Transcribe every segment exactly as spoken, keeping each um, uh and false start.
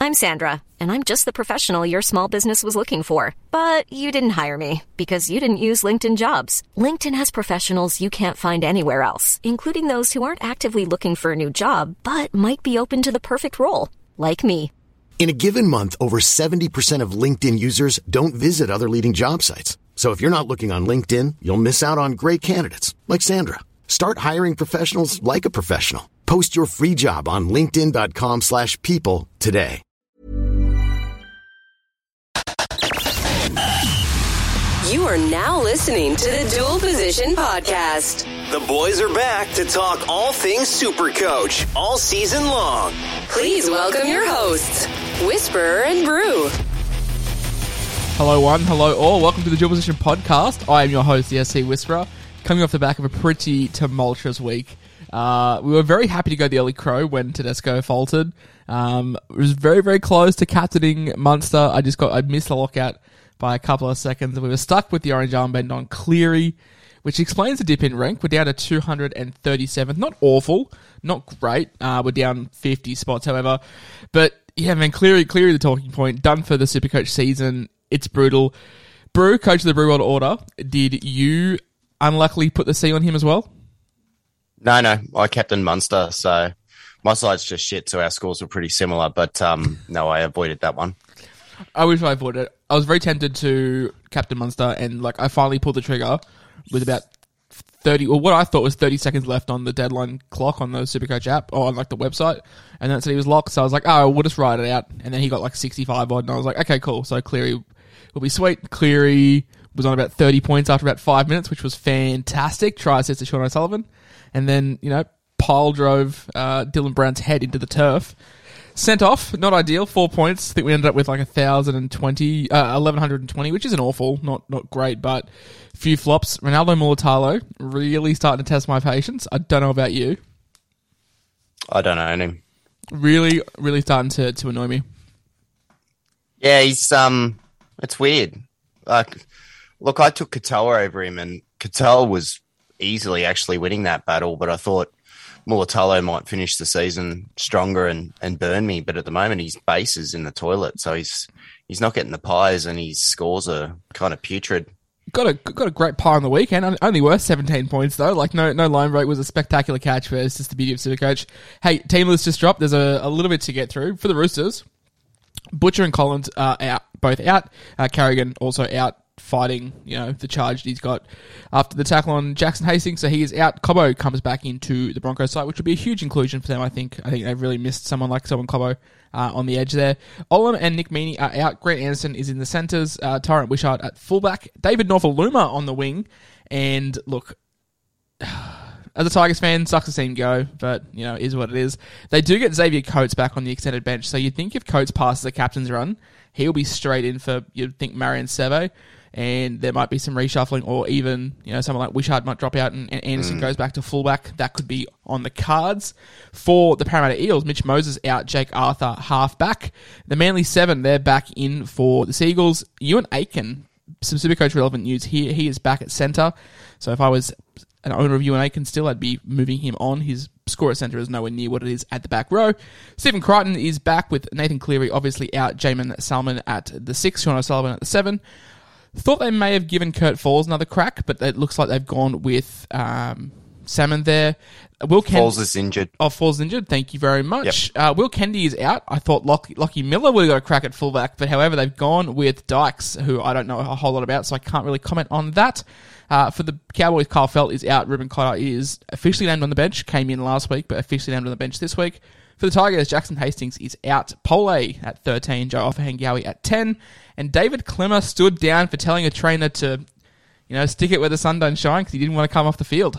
I'm Sandra, and I'm just the professional your small business was looking for. But you didn't hire me because you didn't use LinkedIn Jobs. LinkedIn has professionals you can't find anywhere else, including those who aren't actively looking for a new job, but might be open to the perfect role, like me. In a given month, over seventy percent of LinkedIn users don't visit other leading job sites. So if you're not looking on LinkedIn, you'll miss out on great candidates, like Sandra. Start hiring professionals like a professional. Post your free job on linkedin.com slash people today. You are now listening to the Dual Position Podcast. The boys are back to talk all things Supercoach all season long. Please welcome your hosts, Whisperer and Brew. Hello one, hello all. Welcome to the Dual Position Podcast. I am your host, the S C Whisperer, coming off the back of a pretty tumultuous week. Uh, we were very happy to go the early crow when Tedesco faltered. Um, it was very, very close to captaining Munster. I just got, I missed the lockout by a couple of seconds, and we were stuck with the orange armband on Cleary, which explains the dip in rank. We're down to two hundred thirty-seventh. Not awful, not great. Uh, we're down fifty spots, however. But yeah, man, Cleary, Cleary, the talking point. Done for the Supercoach season. It's brutal. Brew, coach of the Brew World Order. Did you unluckily put the C on him as well? No, no. I captained Munster, so my side's just shit, so our scores were pretty similar. But um, no, I avoided that one. I wish I avoided it. I was very tempted to captain Munster, and like I finally pulled the trigger with about thirty, or what I thought was thirty seconds left on the deadline clock on the Supercoach app, or on like the website, and then it said he was locked, so I was like, oh, we'll just ride it out, and then he got like sixty-five odd, and I was like, okay, cool, so Cleary will be sweet. Cleary was on about thirty points after about five minutes, which was fantastic. Try assist to Sean O'Sullivan, and then, you know, pile drove uh, Dylan Brown's head into the turf. Sent off, not ideal, four points. I think we ended up with like one thousand twenty, uh, eleven twenty, which isn't awful, not not great, but a few flops. Ronaldo Mulatalo, really starting to test my patience. I don't know about you. I don't own him. Really, really starting to, to annoy me. Yeah, he's, um, it's weird. Like, look, I took Katoa over him, and Katoa was easily actually winning that battle, but I thought Mulatalo might finish the season stronger and, and burn me, but at the moment his base is in the toilet, so he's he's not getting the pies, and his scores are kind of putrid. Got a got a great pie on the weekend. Only worth seventeen points though. Like no no line break was a spectacular catch, but it's just the beauty of Supercoach. Hey, team list just dropped. There's a, a little bit to get through for the Roosters. Butcher and Collins are out, both out. Uh, Carrigan also out, fighting, you know, the charge he's got after the tackle on Jackson Hastings, so he is out. Cobbo comes back into the Broncos side, which would be a huge inclusion for them, I think. I think they've really missed someone like someone Cobbo uh, on the edge there. Olam and Nick Meaney are out. Grant Anderson is in the centres. Uh, Tyrant Wishart at fullback. David Norfoluma on the wing. And look, as a Tigers fan, sucks to see him go, but, you know, is what it is. They do get Xavier Coates back on the extended bench, so you'd think if Coates passes the captain's run, he'll be straight in for, you'd think, Marion Seve, and there might be some reshuffling, or even, you know, someone like Wishart might drop out and, and Anderson mm. goes back to fullback. That could be on the cards. For the Parramatta Eels, Mitch Moses out, Jake Arthur half-back. The Manly Seven, they're back in for the Seagulls. Ewan Aiken, some Supercoach relevant news here. He is back at centre, so if I was an owner of Ewan Aiken still, I'd be moving him on. His score at centre is nowhere near what it is at the back row. Stephen Crichton is back with Nathan Cleary obviously out, Jamin Salmon at the six, Sean O'Sullivan at the seven. Thought they may have given Kurt Falls another crack, but it looks like they've gone with um, Salmon there. Will Ken- Falls is injured. Oh, Falls is injured. Thank you very much. Yep. Uh, Will Kennedy is out. I thought Lockie, Lockie Miller would have got a crack at fullback, but however, they've gone with Dykes, who I don't know a whole lot about, so I can't really comment on that. Uh, for the Cowboys, Kyle Felt is out. Ruben Cotter is officially named on the bench. Came in last week, but officially named on the bench this week. For the Tigers, Jackson Hastings is out. Pole at thirteen, Joe Offahengawi at ten. And David Clemmer stood down for telling a trainer to, you know, stick it where the sun don't shine because he didn't want to come off the field.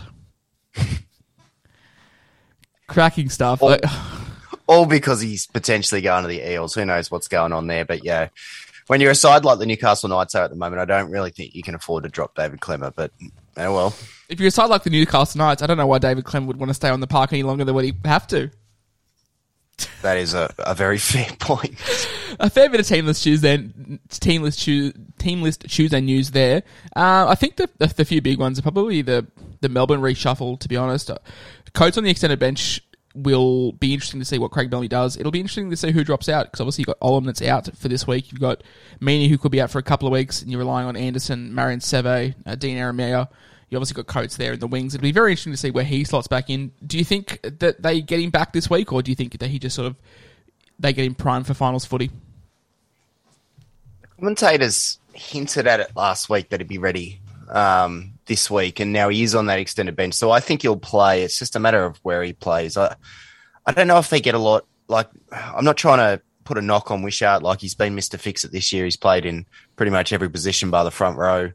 Cracking stuff. All, like, all because he's potentially going to the Eels. Who knows what's going on there? But yeah, when you're a side like the Newcastle Knights are at the moment, I don't really think you can afford to drop David Clemmer, but oh well. If you're a side like the Newcastle Knights, I don't know why David Clemmer would want to stay on the park any longer than what he would have to. That is a, a very fair point. A fair bit of team list Tuesday, team list, team list Tuesday news there. Uh, I think the, the the few big ones are probably the the Melbourne reshuffle. To be honest, Coates on the extended bench will be interesting to see what Craig Bellamy does. It'll be interesting to see who drops out, because obviously you've got Olam that's out for this week. You've got Meany, who could be out for a couple of weeks, and you're relying on Anderson, Marion Seve, uh, Dean Aramea. You obviously got Coates there in the wings. It'll be very interesting to see where he slots back in. Do you think that they get him back this week, or do you think that he just sort of, they get him primed for finals footy? Commentators hinted at it last week that he'd be ready um, this week, and now he is on that extended bench. So I think he'll play. It's just a matter of where he plays. I, I don't know if they get a lot. Like, I'm not trying to put a knock on Wishart. Like, he's been Mister Fix-It this year. He's played in pretty much every position by the front row.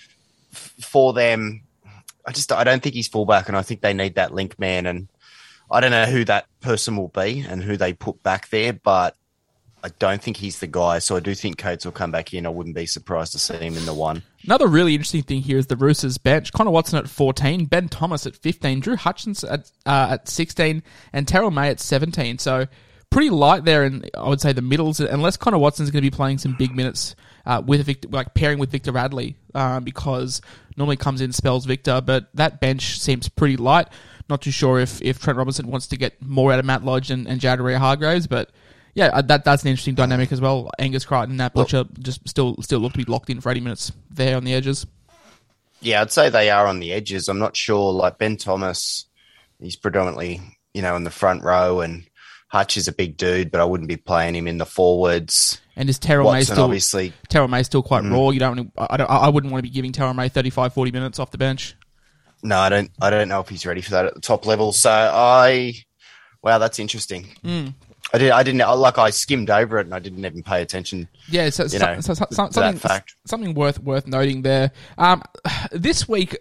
F- for them, I just I don't think he's fullback, and I think they need that link man. And I don't know who that person will be and who they put back there, but I don't think he's the guy, so I do think Coates will come back in. I wouldn't be surprised to see him in the one. Another really interesting thing here is the Roosters bench. Connor Watson at fourteen, Ben Thomas at fifteen, Drew Hutchins at uh, at sixteen, and Terrell May at seventeen. So pretty light there in, I would say, the middles, unless Connor Watson's going to be playing some big minutes uh, with Victor, like pairing with Victor Radley, uh, because normally comes in, spells Victor, but that bench seems pretty light. Not too sure if, if Trent Robinson wants to get more out of Matt Lodge and, and Jared Hargraves, but yeah, that that's an interesting dynamic as well. Angus Crichton and Nat Butcher just still still look to be locked in for eighty minutes there on the edges. Yeah, I'd say they are on the edges. I'm not sure. Like Ben Thomas, he's predominantly, you know, in the front row, and Hutch is a big dude, but I wouldn't be playing him in the forwards. And is Terrell May still obviously Terrell May still quite mm. raw? You don't, I don't. I wouldn't want to be giving Terrell May thirty-five, forty minutes off the bench. No, I don't. I don't know if he's ready for that at the top level. So I, wow, that's interesting. Mm. I did. I didn't like. I skimmed over it, and I didn't even pay attention. Yeah, so, you so, know, so, so, to something that fact. something worth worth noting there. Um, this week,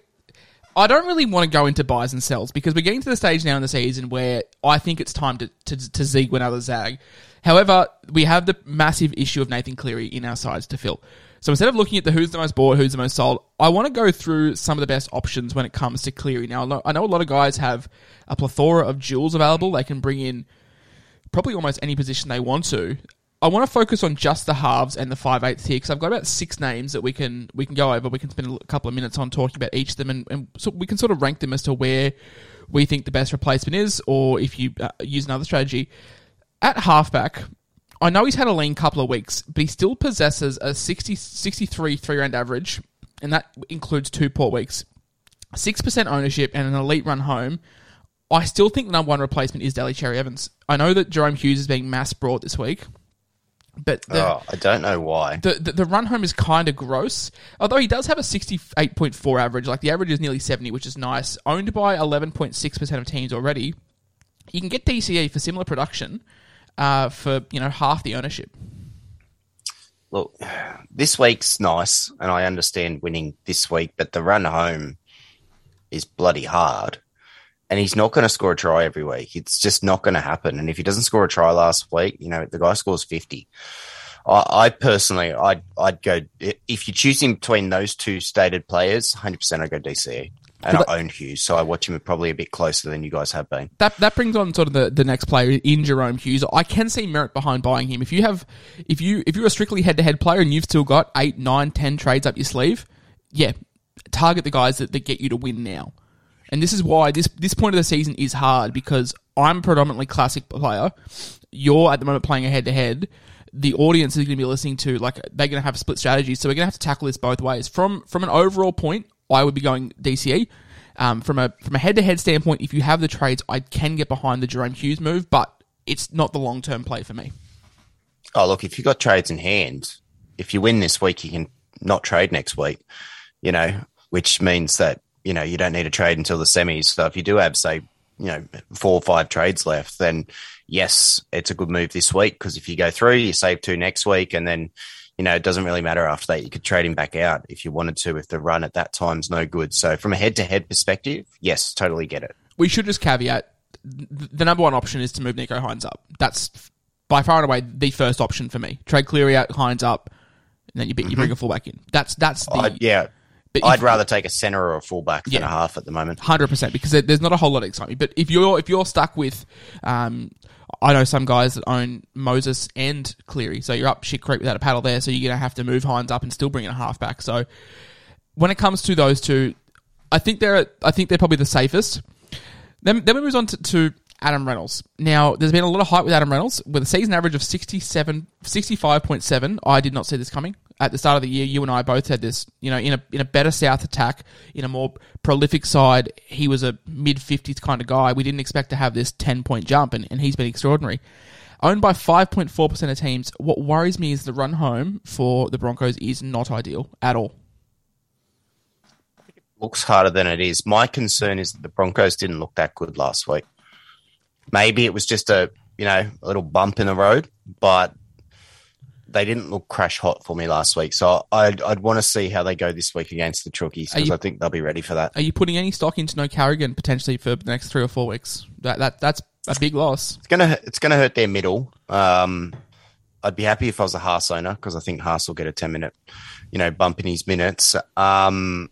I don't really want to go into buys and sells, because we're getting to the stage now in the season where I think it's time to to, to zig another zag. However, we have the massive issue of Nathan Cleary in our sides to fill. So instead of looking at the who's the most bought, who's the most sold, I want to go through some of the best options when it comes to Cleary. Now, I know a lot of guys have a plethora of jewels available. They can bring in probably almost any position they want to. I want to focus on just the halves and the five eighths here, because I've got about six names that we can we can go over. We can spend a couple of minutes on talking about each of them, and, and so we can sort of rank them as to where we think the best replacement is, or if you uh, use another strategy. At halfback, I know he's had a lean couple of weeks, but he still possesses a sixty, sixty-three three-round average, and that includes two poor weeks, six percent ownership, and an elite run home. I still think the number one replacement is Daly Cherry Evans. I know that Jerome Hughes is being mass brought this week, but the, oh, I don't know why. The, the, the run home is kind of gross, although he does have a sixty-eight point four average. Like, the average is nearly seventy, which is nice. Owned by eleven point six percent of teams already. You can get D C E for similar production uh, for, you know, half the ownership. Look, this week's nice, and I understand winning this week, but the run home is bloody hard. And he's not going to score a try every week. It's just not going to happen. And if he doesn't score a try last week, you know, the guy scores fifty. I, I personally, I'd, I'd go, if you're choosing between those two stated players, one hundred percent I'd go D C E. And that, I own Hughes, so I watch him probably a bit closer than you guys have been. That that brings on sort of the, the next player in Jerome Hughes. I can see merit behind buying him. If you have, if you if you're a strictly head to head player and you've still got eight, nine, ten trades up your sleeve, yeah, target the guys that, that get you to win now. And this is why this this point of the season is hard, because I'm a predominantly classic player. You're at the moment playing a head to head. The audience is going to be listening to, like, they're going to have split strategies, so we're going to have to tackle this both ways. From from an overall point, I would be going D C E. Um, from a from a head-to-head standpoint, if you have the trades, I can get behind the Jerome Hughes move, but it's not the long-term play for me. Oh, look, if you've got trades in hand, if you win this week, you can not trade next week, you know, which means that, you know, you don't need to trade until the semis. So if you do have, say, you know, four or five trades left, then yes, it's a good move this week, because if you go through, you save two next week, and then, you know, it doesn't really matter after that. You could trade him back out if you wanted to, if the run at that time's no good. So from a head-to-head perspective, yes, totally get it. We should just caveat, the number one option is to move Nico Hines up. That's by far and away the first option for me. Trade Cleary out, Hines up, and then you, you bring a fullback in. That's that's the... I'd, yeah, but I'd if, rather take a centre or a fullback than yeah, a half at the moment. one hundred percent, because there's not a whole lot of excitement. But if you're, if you're stuck with... Um, I know some guys that own Moses and Cleary, so you're up shit creek without a paddle there, so you're going to have to move Hines up and still bring in a halfback. So when it comes to those two, I think they're I think they're probably the safest. Then, then we move on to, to Adam Reynolds. Now, there's been a lot of hype with Adam Reynolds. With a season average of sixty-seven, sixty-five point seven, I did not see this coming. At the start of the year, you and I both had this, you know, in a in a better South attack, in a more prolific side, he was a mid-fifties kind of guy. We didn't expect to have this ten-point jump, and, and he's been extraordinary. Owned by five point four percent of teams, what worries me is the run home for the Broncos is not ideal at all. Looks harder than it is. My concern is that the Broncos didn't look that good last week. Maybe it was just a, you know, a little bump in the road, but they didn't look crash hot for me last week. So I'd, I'd want to see how they go this week against the Chookies, because I think they'll be ready for that. Are you putting any stock into no Carrigan potentially for the next three or four weeks? That that That's a big loss. It's gonna it's gonna hurt their middle. Um, I'd be happy if I was a Haas owner, because I think Haas will get a ten minute, you know, bump in his minutes. Um,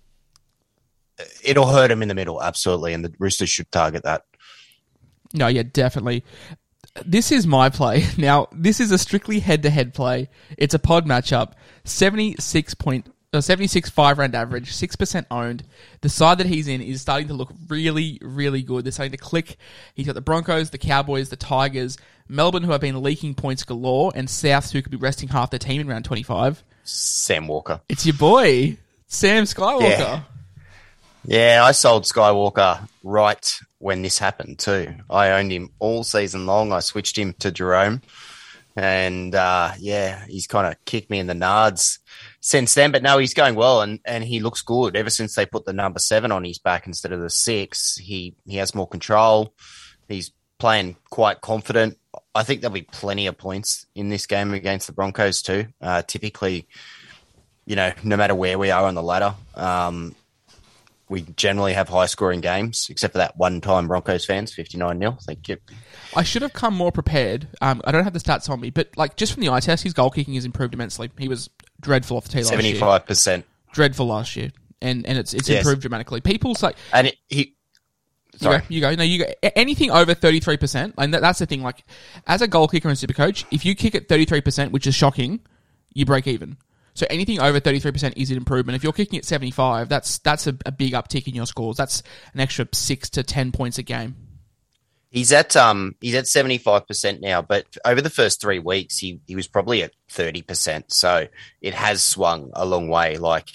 it'll hurt him in the middle, absolutely, and the Roosters should target that. No, yeah, definitely. This is my play. Now, this is a strictly head-to-head play. It's a pod matchup. seventy-six point, uh, seventy-six five-round average, six percent owned. The side that he's in is starting to look really, really good. They're starting to click. He's got the Broncos, the Cowboys, the Tigers, Melbourne, who have been leaking points galore, and Souths, who could be resting half their team in round twenty-five. Sam Walker. It's your boy, Sam Skywalker. Yeah, yeah I sold Skywalker right when this happened too. I owned him all season long. I switched him to Jerome, and uh, yeah, he's kind of kicked me in the nards since then. But no, he's going well, and, and he looks good. Ever since they put the number seven on his back instead of the six, he he has more control. He's playing quite confident. I think there'll be plenty of points in this game against the Broncos too. Uh, typically, you know, no matter where we are on the ladder, um, we generally have high-scoring games, except for that one-time Broncos fans, fifty-nine nil. Thank you. I should have come more prepared. Um, I don't have the stats on me, but like just from the eye test, his goal kicking has improved immensely. He was dreadful off the tee last year. seventy-five percent. Dreadful last year, and and it's it's yes. improved dramatically. People say, and it, he. Sorry, you go, you go. No, you go. Anything over thirty-three percent, and that, that's the thing. Like, as a goal kicker and Supercoach, if you kick at thirty-three percent, which is shocking, you break even. So anything over thirty-three percent is an improvement. If you're kicking at seventy-five, that's that's a, a big uptick in your scores. That's an extra six to ten points a game. He's at um he's at seventy-five percent now, but over the first three weeks, he, he was probably at thirty percent. So it has swung a long way. Like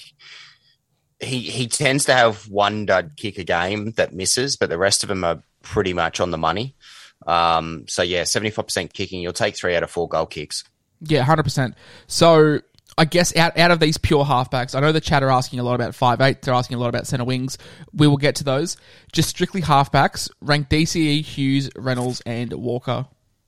he he tends to have one dud kick a game that misses, but the rest of them are pretty much on the money. Um, so yeah, seventy-five percent kicking, you'll take three out of four goal kicks. Yeah, one hundred percent. So I guess out, out of these pure halfbacks, I know the chat are asking a lot about five eight. They're asking a lot about centre wings. We will get to those. Just strictly halfbacks, rank D C E, Hughes, Reynolds, and Walker.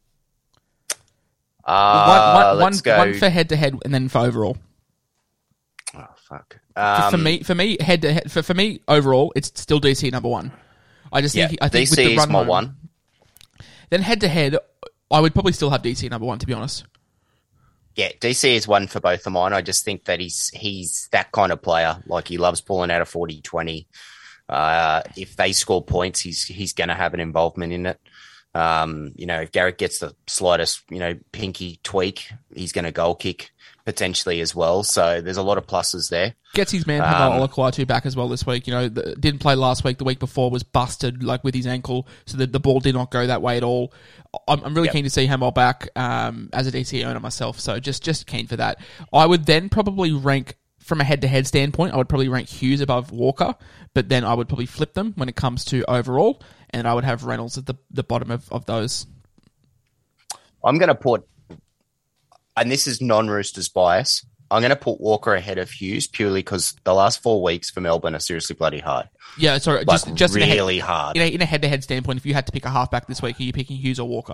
Uh, one, one, let's one, go. one for head-to-head and then for overall. Oh, fuck. For, Um, for me, for me, head-to-head, for, for me, overall, it's still D C number one. I just yeah, think, I think D C with the run is my home, one. Then head-to-head, I would probably still have D C number one, to be honest. Yeah, D C is one for both of mine. I just think that he's he's that kind of player. Like, he loves pulling out a forty twenty. Uh, if they score points, he's he's going to have an involvement in it. Um, you know, if Garrett gets the slightest, you know, pinky tweak, he's going to goal kick potentially as well. So there's a lot of pluses there. Gets his man Um, Papa Olakwatu back as well this week. You know, the, didn't play last week. The week before was busted, like with his ankle, so the, the ball did not go that way at all. I'm, I'm really Yep. keen to see Hamel back um, as a D C owner myself, so just just keen for that. I would then probably rank, from a head-to-head standpoint, I would probably rank Hughes above Walker, but then I would probably flip them when it comes to overall, and I would have Reynolds at the, the bottom of, of those. I'm going to put, and this is non-Roosters bias, I'm going to put Walker ahead of Hughes purely because the last four weeks for Melbourne are seriously bloody hard. Yeah, sorry, Like, just just really in a head, hard. In a, in a head-to-head standpoint, if you had to pick a halfback this week, are you picking Hughes or Walker?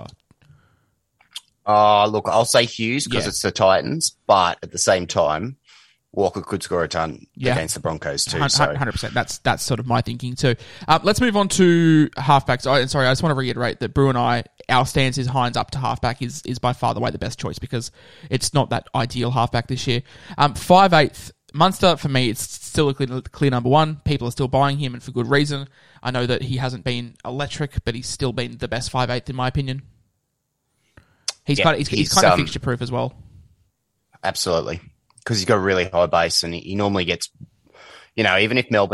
Uh, look, I'll say Hughes because Yeah. it's the Titans, but at the same time, Walker could score a ton Yeah. against the Broncos too. one So hundred percent. That's that's sort of my thinking too. Um, let's move on to halfbacks. I, sorry, I just want to reiterate that Brew and I, our stance is Hines up to halfback is is by far the way the best choice because it's not that ideal halfback this year. Um, five eighth Munster for me, it's still a clear, clear number one. People are still buying him, and for good reason. I know that he hasn't been electric, but he's still been the best five eighth in my opinion. He's Yeah, kind of he's, he's he's, kind of um, fixture proof as well. absolutely, because he's got a really high base and he, he normally gets, you know, even if Melbourne have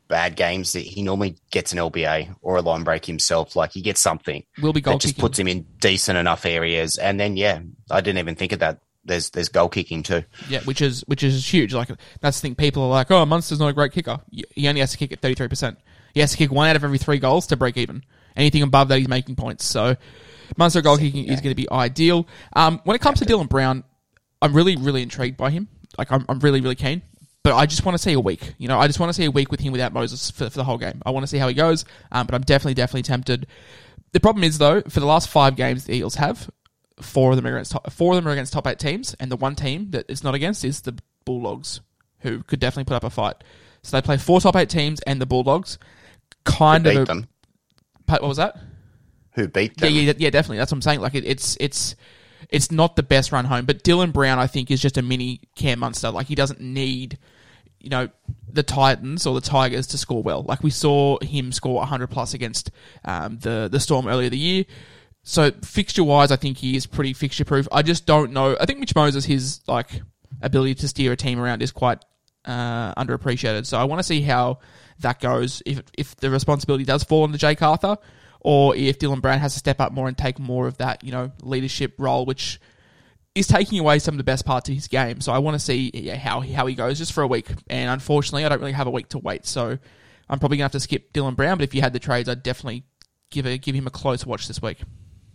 bad games, that he normally gets an L B A or a line break himself. Like he gets something. Will be goal that just kicking. puts him in decent enough areas. And then, yeah, I didn't even think of that. There's there's goal kicking too. Yeah, which is which is huge. Like that's the thing. People are like, "Oh, Munster's not a great kicker. He only has to kick at thirty-three percent. He has to kick one out of every three goals to break even. Anything above that, he's making points. So Munster goal kicking is going to be ideal. Um, when it comes to Dylan Brown, I'm really really intrigued by him. Like I'm I'm really really keen. But I just want to see a week. You know, I just want to see a week with him without Moses for, for the whole game. I want to see how he goes. Um, but I'm definitely definitely tempted. The problem is though, for the last five games the Eagles have. Four of them are against top, four of them are against top eight teams, and the one team that it's not against is the Bulldogs, who could definitely put up a fight. So they play four top eight teams and the Bulldogs. Kind Who of beat a, them? What was that? Who beat Yeah, them? yeah, yeah, definitely. That's what I'm saying. Like it, it's it's it's not the best run home, but Dylan Brown I think is just a mini Cam Munster. Like he doesn't need, you know, the Titans or the Tigers to score well. Like we saw him score one hundred plus against um, the the Storm earlier the year. So fixture-wise, I think he is pretty fixture-proof. I just don't know. I think Mitch Moses, his like ability to steer a team around is quite uh, underappreciated. So I want to see how that goes. If if the responsibility does fall onto Jake Arthur, or if Dylan Brown has to step up more and take more of that, you know, leadership role, which is taking away some of the best parts of his game. So I want to see yeah, how how he goes just for a week. And unfortunately, I don't really have a week to wait. So I'm probably gonna have to skip Dylan Brown. But if you had the trades, I'd definitely give a give him a close watch this week.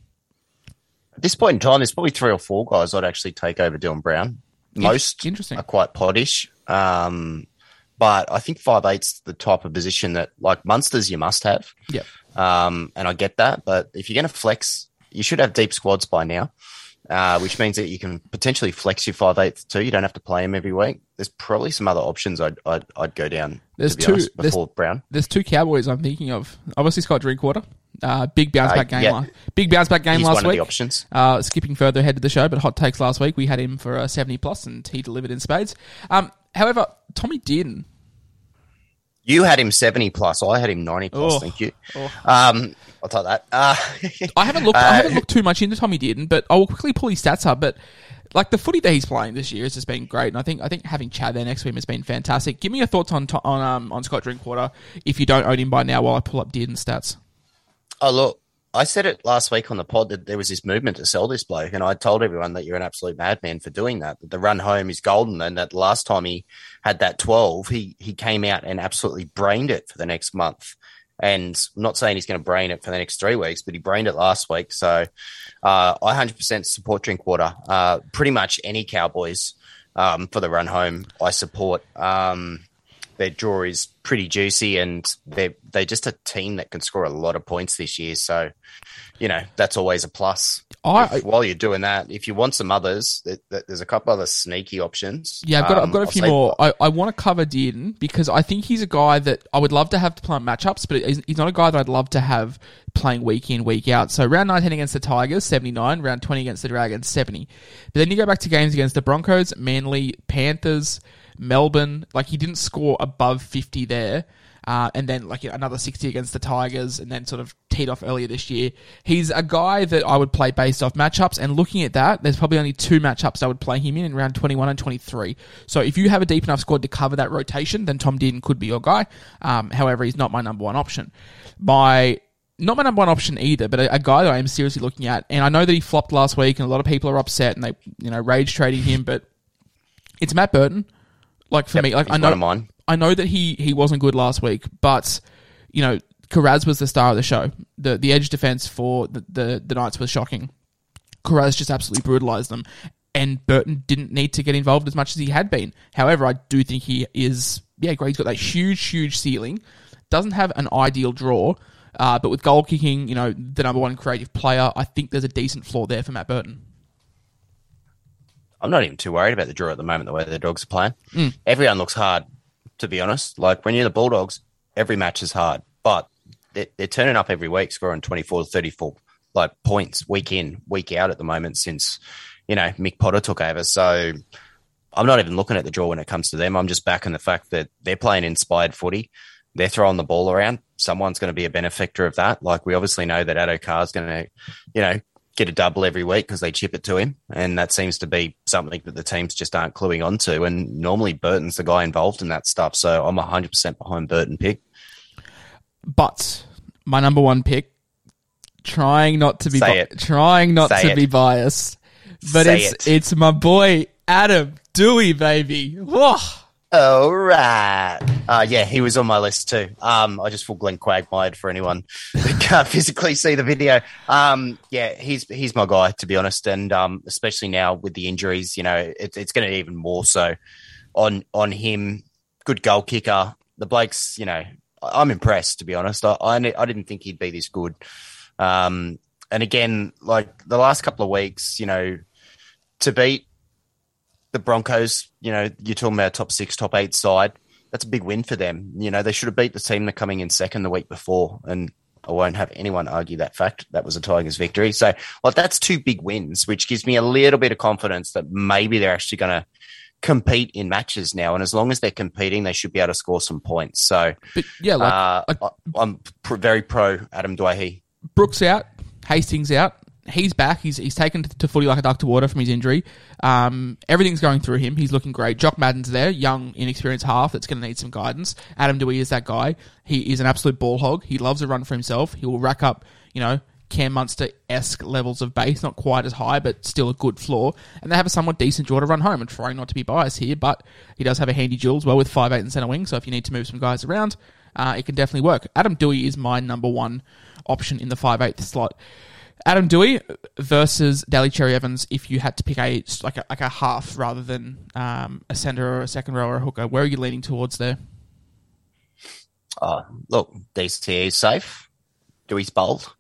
At this point in time, there's probably three or four guys I'd actually take over Dylan Brown. Most Interesting. are quite poddish. Um, but I think five eight's the type of position that, like, Munsters you must have. Yep. Um, and I get that. But if you're going to flex, you should have deep squads by now, uh, which means that you can potentially flex your five eighth too. You don't have to play him every week. There's probably some other options I'd I'd, I'd go down There's to be two honest, before there's, Brown. There's two Cowboys I'm thinking of. Obviously, Scott Drinkwater. Uh, big bounce back Uh, game. yeah. Last, big bounce back game He's last one of week. the options. Uh, skipping further ahead of the show, but hot takes last week. We had him for a seventy plus, and he delivered in spades. Um, however, Tommy Dearden. You had him seventy plus. I had him ninety plus. Oh, thank you. oh. Um, I'll tell that. Uh, I haven't looked. uh, I haven't looked too much into Tommy Dearden, but I will quickly pull his stats up. But like the footy that he's playing this year has just been great, and I think I think having Chad there next to him has been fantastic. Give me your thoughts on on um, on Scott Drinkwater if you don't own him by now. While I pull up Dearden's stats. Oh, look, I said it last week on the pod that there was this movement to sell this bloke, and I told everyone that you're an absolute madman for doing that. That the run home is golden, and that last time he had that twelve, he he came out and absolutely brained it for the next month. And I'm not saying he's going to brain it for the next three weeks, but he brained it last week. So uh, I one hundred percent support Drinkwater. Uh, pretty much any Cowboys um, for the run home, I support. Um, their draw is pretty juicy, and they're, they're just a team that can score a lot of points this year. So, you know, that's always a plus. I, If- while you're doing that, if you want some others, th- th- there's a couple other sneaky options. Yeah, I've got, I've Um, got a I'll few say- more. I, I want to cover Dearden because I think he's a guy that I would love to have to play on matchups, but he's, he's not a guy that I'd love to have playing week in, week out. So round nineteen against the Tigers, seventy-nine. Round twenty against the Dragons, seventy. But then you go back to games against the Broncos, Manly, Panthers, Melbourne. Like, he didn't score above fifty there. Uh, and then like another sixty against the Tigers, and then sort of teed off earlier this year. He's a guy that I would play based off matchups, and looking at that, there's probably only two matchups I would play him in in round twenty-one and twenty-three. So if you have a deep enough squad to cover that rotation, then Tom Dearden could be your guy. Um, however, he's not my number one option. My Not my number one option either, but a, a guy that I am seriously looking at, and I know that he flopped last week, and a lot of people are upset, and they, you know, rage trading him, but it's Matt Burton. Like for Yep, me, like he's I know, one of mine. I know that he, he wasn't good last week, but you know, Karaz was the star of the show. The the edge defense for the, the, the Knights was shocking. Karaz just absolutely brutalized them, and Burton didn't need to get involved as much as he had been. However, I do think he is, yeah, great. He's got that huge, huge ceiling. Doesn't have an ideal draw, uh, but with goal kicking, you know, the number one creative player, I think there's a decent floor there for Matt Burton. I'm not even too worried about the draw at the moment, the way the Dogs are playing. Mm. Everyone looks hard, to be honest. Like, when you're the Bulldogs, every match is hard. But they're, they're turning up every week, scoring twenty-four to thirty-four like points week in, week out at the moment since, you know, Mick Potter took over. So I'm not even looking at the draw when it comes to them. I'm just backing the fact that they're playing inspired footy. They're throwing the ball around. Someone's going to be a benefactor of that. Like, we obviously know that Addo Carr's going to, you know, get a double every week because they chip it to him. And that seems to be something that the teams just aren't cluing on to. And normally Burton's the guy involved in that stuff. So I'm one hundred percent behind Burton pick. But my number one pick, trying not to be Say bi- it. trying not Say to it. be biased, but Say it's it. it's my boy Adam Dewey, baby. Whoa. All right. Uh, yeah, he was on my list too. Um, I just full Glenn Quagmired for anyone that can't physically see the video. Um, yeah, he's he's my guy, to be honest. And um, especially now with the injuries, you know, it, it's going to even more so on on him. Good goal kicker. The bloke's, you know, I'm impressed, to be honest. I, I, I didn't think he'd be this good. Um, and again, like the last couple of weeks, you know, to beat the Broncos, you know, you're talking about top six, top eight side. That's a big win for them. You know, they should have beat the team that coming in second the week before. And I won't have anyone argue that fact. That was a Tigers victory. So, well, that's two big wins, which gives me a little bit of confidence that maybe they're actually going to compete in matches now. And as long as they're competing, they should be able to score some points. So, But yeah, like, uh, like I, I'm pr- very pro Adam Dwyer. Brooks out, Hastings out. He's back. He's he's taken to, to footy like a duck to water from his injury. Um, everything's going through him. He's looking great. Jock Madden's there, young, inexperienced half that's going to need some guidance. Adam Dewey is that guy. He is an absolute ball hog. He loves a run for himself. He will rack up, you know, Cam Munster-esque levels of base, not quite as high, but still a good floor. And they have a somewhat decent draw to run home. I'm trying not to be biased here, but he does have a handy duel as well with five eight and centre wing. So if you need to move some guys around, uh, it can definitely work. Adam Dewey is my number one option in the five eight slot. Adam Dewey versus Daly Cherry Evans. If you had to pick a like a, like a half rather than um, a centre or a second row or a hooker, where are you leaning towards there? Oh, look, D C E is safe. Dewey's bold.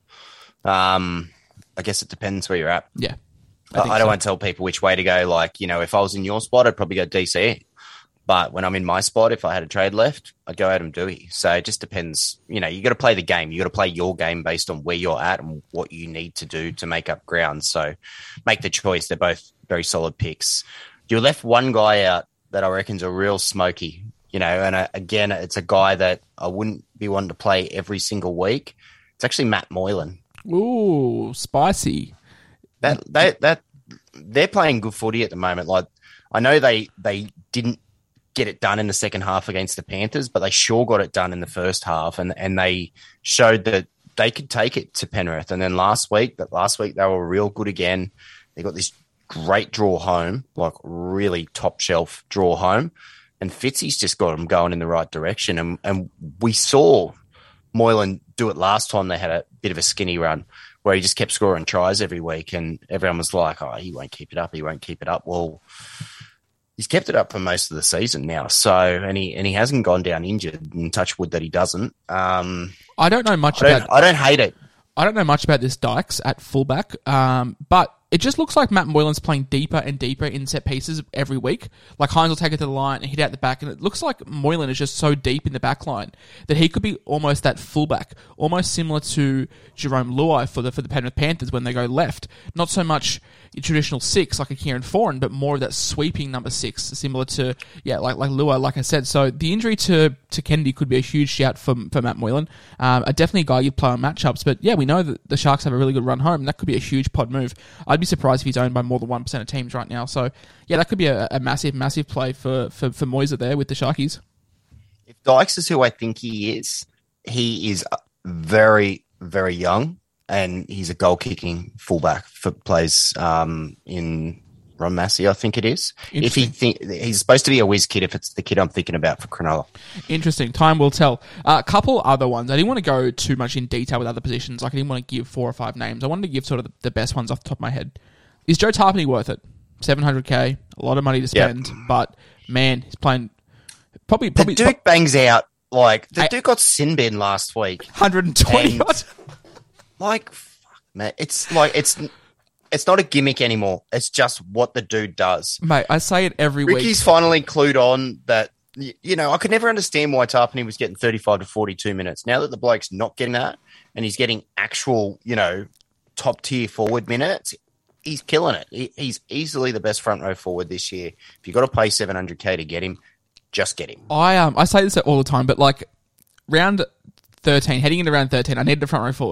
Um, I guess it depends where you're at. Yeah, I, think I don't so. want to tell people which way to go. Like, you know, if I was in your spot, I'd probably go D C E. But when I'm in my spot, if I had a trade left, I'd go Adam Dewey. So it just depends. You know, you got to play the game. You got to play your game based on where you're at and what you need to do to make up ground. So make the choice. They're both very solid picks. You left one guy out that I reckon's a real smoky. You know, and uh, again, it's a guy that I wouldn't be wanting to play every single week. It's actually Matt Moylan. Ooh, spicy. That that that they're playing good footy at the moment. Like, I know they they didn't get it done in the second half against the Panthers, but they sure got it done in the first half, and and they showed that they could take it to Penrith. And then last week, that last week they were real good again. They got this great draw home, like really top shelf draw home, and Fitzy's just got them going in the right direction. And and we saw Moylan do it last time they had a bit of a skinny run where he just kept scoring tries every week, and everyone was like, oh, he won't keep it up, he won't keep it up. Well, he's kept it up for most of the season now. So, and he and he hasn't gone down injured, and touch wood that he doesn't. Um, I don't know much I don't, about I don't hate it. I don't know much about this Dykes at fullback, um, but it just looks like Matt Moylan's playing deeper and deeper in set pieces every week. Like Hines will take it to the line and hit out the back, and it looks like Moylan is just so deep in the back line that he could be almost that fullback, almost similar to Jerome Luai for the for the Penrith Panthers when they go left. Not so much your traditional six like a Kieran Foran, but more of that sweeping number six, similar to yeah, like like Luai, like I said. So the injury to to Kennedy could be a huge shout for for Matt Moylan. Um, a definitely a guy you'd play on matchups, but yeah, we know that the Sharks have a really good run home, and that could be a huge pod move. I'd be surprised if he's owned by more than one percent of teams right now. So yeah, that could be a, a massive, massive play for for for Moyser there with the Sharkies. If Dykes is who I think he is, he is very, very young, and he's a goal-kicking fullback for plays um, in Ron Massey, I think it is. If he think he's supposed to be a whiz kid, if it's the kid I'm thinking about for Cronulla. Interesting. Time will tell. A uh, couple other ones. I didn't want to go too much in detail with other positions. Like I didn't want to give four or five names. I wanted to give sort of the, the best ones off the top of my head. Is Joe Tarpany worth it? seven hundred K, a lot of money to spend, yep. But man, he's playing probably... probably the Duke bangs out. Like, the I, Duke got sin bin last week. one hundred twenty And, like, fuck, man, it's like, it's... It's not a gimmick anymore. It's just what the dude does. Mate, I say it every Ricky's week. Ricky's finally clued on that, you know, I could never understand why Tarpany was getting thirty-five to forty-two minutes. Now that the bloke's not getting that and he's getting actual, you know, top tier forward minutes, he's killing it. He, he's easily the best front row forward this year. If you've got to pay seven hundred K to get him, just get him. I um I say this all the time, but like round thirteen, heading into round thirteen, I needed a front row forward.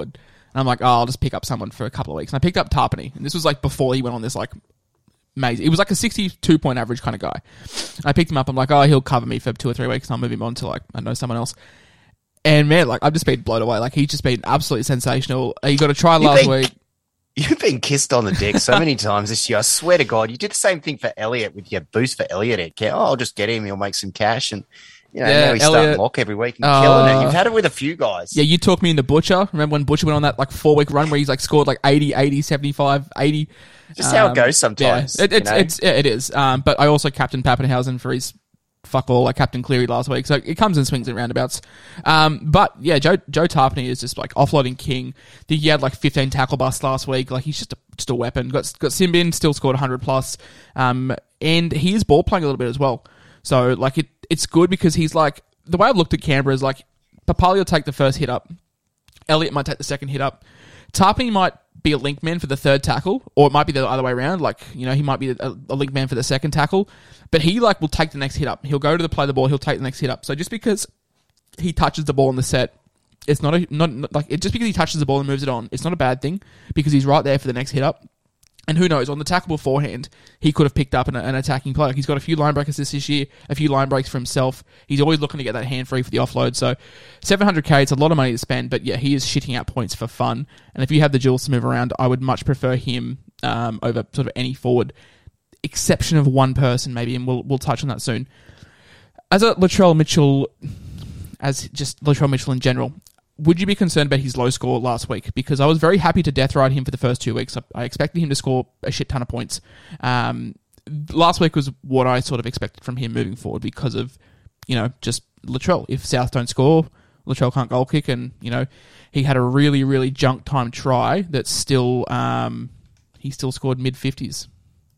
And I'm like, oh, I'll just pick up someone for a couple of weeks. And I picked up Tarpany. And this was like before he went on this like amazing. It was like a sixty-two point average kind of guy. And I picked him up. I'm like, oh, he'll cover me for two or three weeks and I'll move him on to like, I know someone else. And man, like I've just been blown away. Like he's just been absolutely sensational. He got a try last been, week. You've been kissed on the dick so many times this year. I swear to God, you did the same thing for Elliot with your boost for Elliot account. Oh, I'll just get him. He'll make some cash. And, you know, yeah, now he's Elliot, starting lock every week and uh, killing it. You've had it with a few guys. Yeah, you talked me into Butcher. Remember when Butcher went on that like four week run where he's like scored like eighty, eighty, seventy-five, eighty? Just how um, it goes sometimes. Yeah, it, it's, you know? it's, yeah, it is. Um, but I also captained Pappenhausen for his fuck all, like Captain Cleary last week. So it comes in swings and roundabouts. Um, but yeah, Joe Joe Tarpany is just like offloading king. I think he had like fifteen tackle busts last week. Like he's just a, just a weapon. Got got Simbin, still scored one hundred plus. Um, and he is ball playing a little bit as well. So like it it's good because he's like, the way I've looked at Canberra is like Papali will take the first hit up. Elliot might take the second hit up. Tarpany might be a link man for the third tackle, or it might be the other way around. Like, you know, he might be a, a link man for the second tackle, but he like will take the next hit up. He'll go to the play the ball. He'll take the next hit up. So just because he touches the ball in the set, it's not a not, not like it. Just because he touches the ball and moves it on, it's not a bad thing because he's right there for the next hit up. And who knows, on the tackle beforehand, he could have picked up an, an attacking play. Like he's got a few line break assists this year, a few line breaks for himself. He's always looking to get that hand free for the offload. So seven hundred K, it's a lot of money to spend, but yeah, he is shitting out points for fun. And if you have the jewels to move around, I would much prefer him um, over sort of any forward, exception of one person maybe, and we'll we'll touch on that soon. As a Latrell Mitchell, as just Latrell Mitchell in general, would you be concerned about his low score last week? Because I was very happy to death ride him for the first two weeks. I, I expected him to score a shit ton of points. Um, last week was what I sort of expected from him moving forward because of, you know, just Latrell. If South don't score, Latrell can't goal kick, and, you know, he had a really, really junk time try that still, um, he still scored mid-fifties.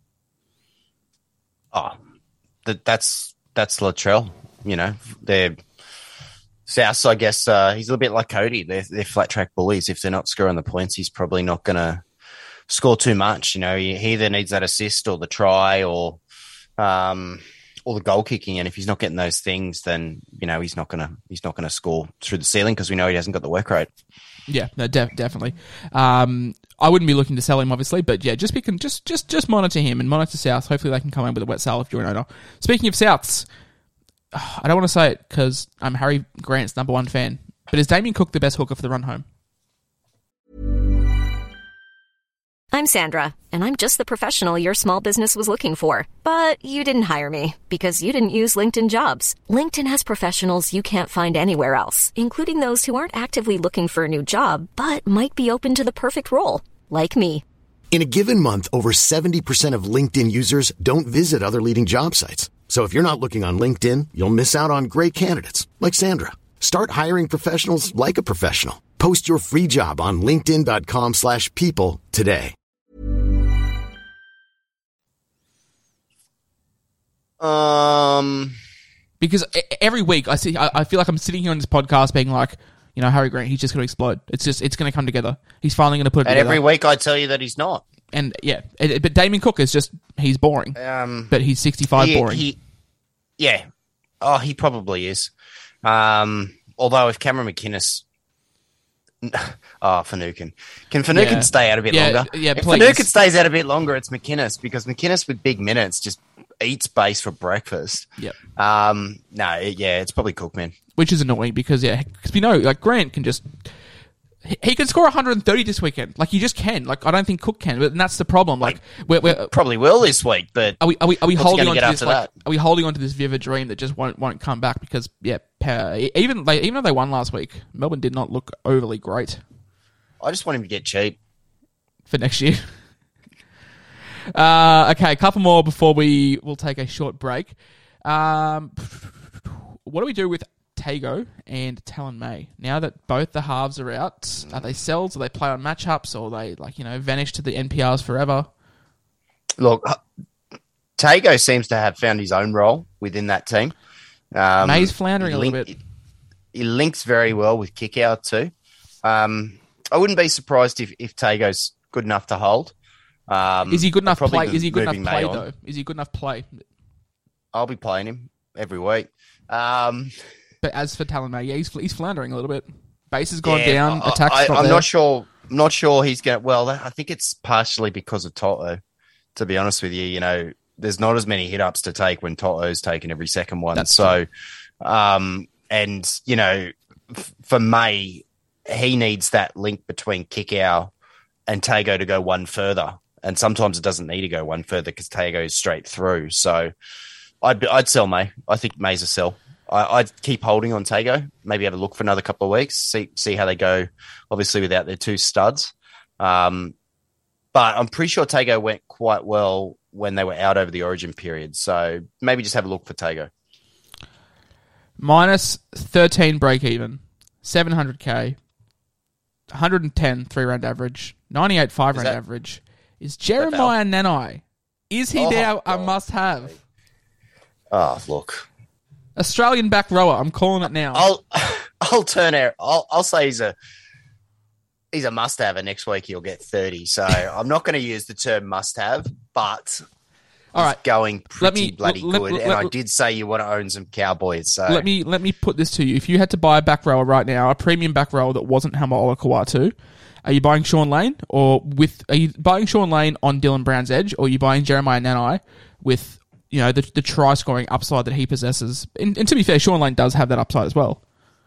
Oh, that, that's, that's Latrell, you know. They're... South, I guess, uh, he's a little bit like Cody. They're, they're flat track bullies. If they're not scoring the points, he's probably not going to score too much. You know, he, he either needs that assist or the try or um, or the goal kicking. And if he's not getting those things, then you know he's not going to he's not going to score through the ceiling because we know he hasn't got the work rate. Yeah, no, de- definitely. Um, I wouldn't be looking to sell him, obviously, but yeah, just can just just just monitor him and monitor South. Hopefully, they can come in with a wet sale if you're an owner. Speaking of Souths. I don't want to say it because I'm Harry Grant's number one fan, but is Damien Cook the best hooker for the run home? I'm Sandra, and I'm just the professional your small business was looking for. But you didn't hire me because you didn't use LinkedIn Jobs. LinkedIn has professionals you can't find anywhere else, including those who aren't actively looking for a new job, but might be open to the perfect role, like me. In a given month, over seventy percent of LinkedIn users don't visit other leading job sites. So if you're not looking on LinkedIn, you'll miss out on great candidates like Sandra. Start hiring professionals like a professional. Post your free job on linkedin.com slash people today. Um, because every week I see, I feel like I'm sitting here on this podcast being like, you know, Harry Grant, he's just going to explode. It's just, it's going to come together. He's finally going to put it and together. every week I tell you that he's not. And yeah, it, but Damien Cook is just, he's boring. Um, but he's sixty-five he, boring. He, yeah. Oh, he probably is. Um, although if Cameron McInnes, oh, Finucane. Can Finucane yeah. stay out a bit yeah, longer? Yeah, if please. Finucane stays out a bit longer, it's McInnes because McInnes with big minutes just eats base for breakfast. Yep. Um, no, yeah, it's probably Cook, man. Which is annoying because, yeah, because we know, like, Grant can just... He can score one hundred thirty this weekend. Like, he just can. Like, I don't think Cook can, and that's the problem. Like, we're, we're probably will this week, but are we are we are we holding on to this? Like, that? Are we holding on to this vivid dream that just won't won't come back? Because yeah, even like, even though they won last week, Melbourne did not look overly great. I just want him to get cheap for next year. uh, okay, a couple more before we will take a short break. Um, what do we do with Tago and Talon May? Now that both the halves are out, are they sells? Do they play on matchups, or they like you know vanish to the N P Rs forever? Look, Tago seems to have found his own role within that team. Um, May's floundering link, a little bit. He links very well with kick out too. Um, I wouldn't be surprised if if Tago's good enough to hold. Um, is he good enough play? be Is he good enough play May though? on. Is he good enough play? I'll be playing him every week. Um, But as for Talon May, yeah, he's, he's floundering a little bit. Base has gone yeah, down. I, Attacks I, not I'm there. not sure. I'm not sure he's going to... Well, I think it's partially because of Toto, to be honest with you. You know, there's not as many hit-ups to take when Toto's taking every second one. That's so, um, and, you know, f- for May, he needs that link between Kikau and Tago to go one further. And sometimes it doesn't need to go one further because Tago is straight through. So I'd, I'd sell May. I think May's a sell. I, I'd keep holding on Tago, maybe have a look for another couple of weeks, see see how they go, obviously without their two studs. Um, but I'm pretty sure Tago went quite well when they were out over the Origin period. So maybe just have a look for Tago. Minus thirteen break even, seven hundred K, one hundred ten three-round average, ninety-eight five-round that- average. Is Jeremiah Nanai, is he Oh, now a God. must-have? Oh, look. Australian back rower, I'm calling it now. I'll I'll turn out. I'll I'll say he's a he's a must have, and next week he'll get thirty. So I'm not going to use the term must have, but All right, he's going pretty Let me- bloody let- good. let- and let- I did say you want to own some Cowboys. So let me let me put this to you. If you had to buy a back rower right now, a premium back rower that wasn't Hamaola Kawatu, are you buying Sean Lane or with? Are you buying Sean Lane on Dylan Brown's edge, or are you buying Jeremiah Nanai with? You know, the, the try-scoring upside that he possesses. And, and to be fair, Sean Lane does have that upside as well.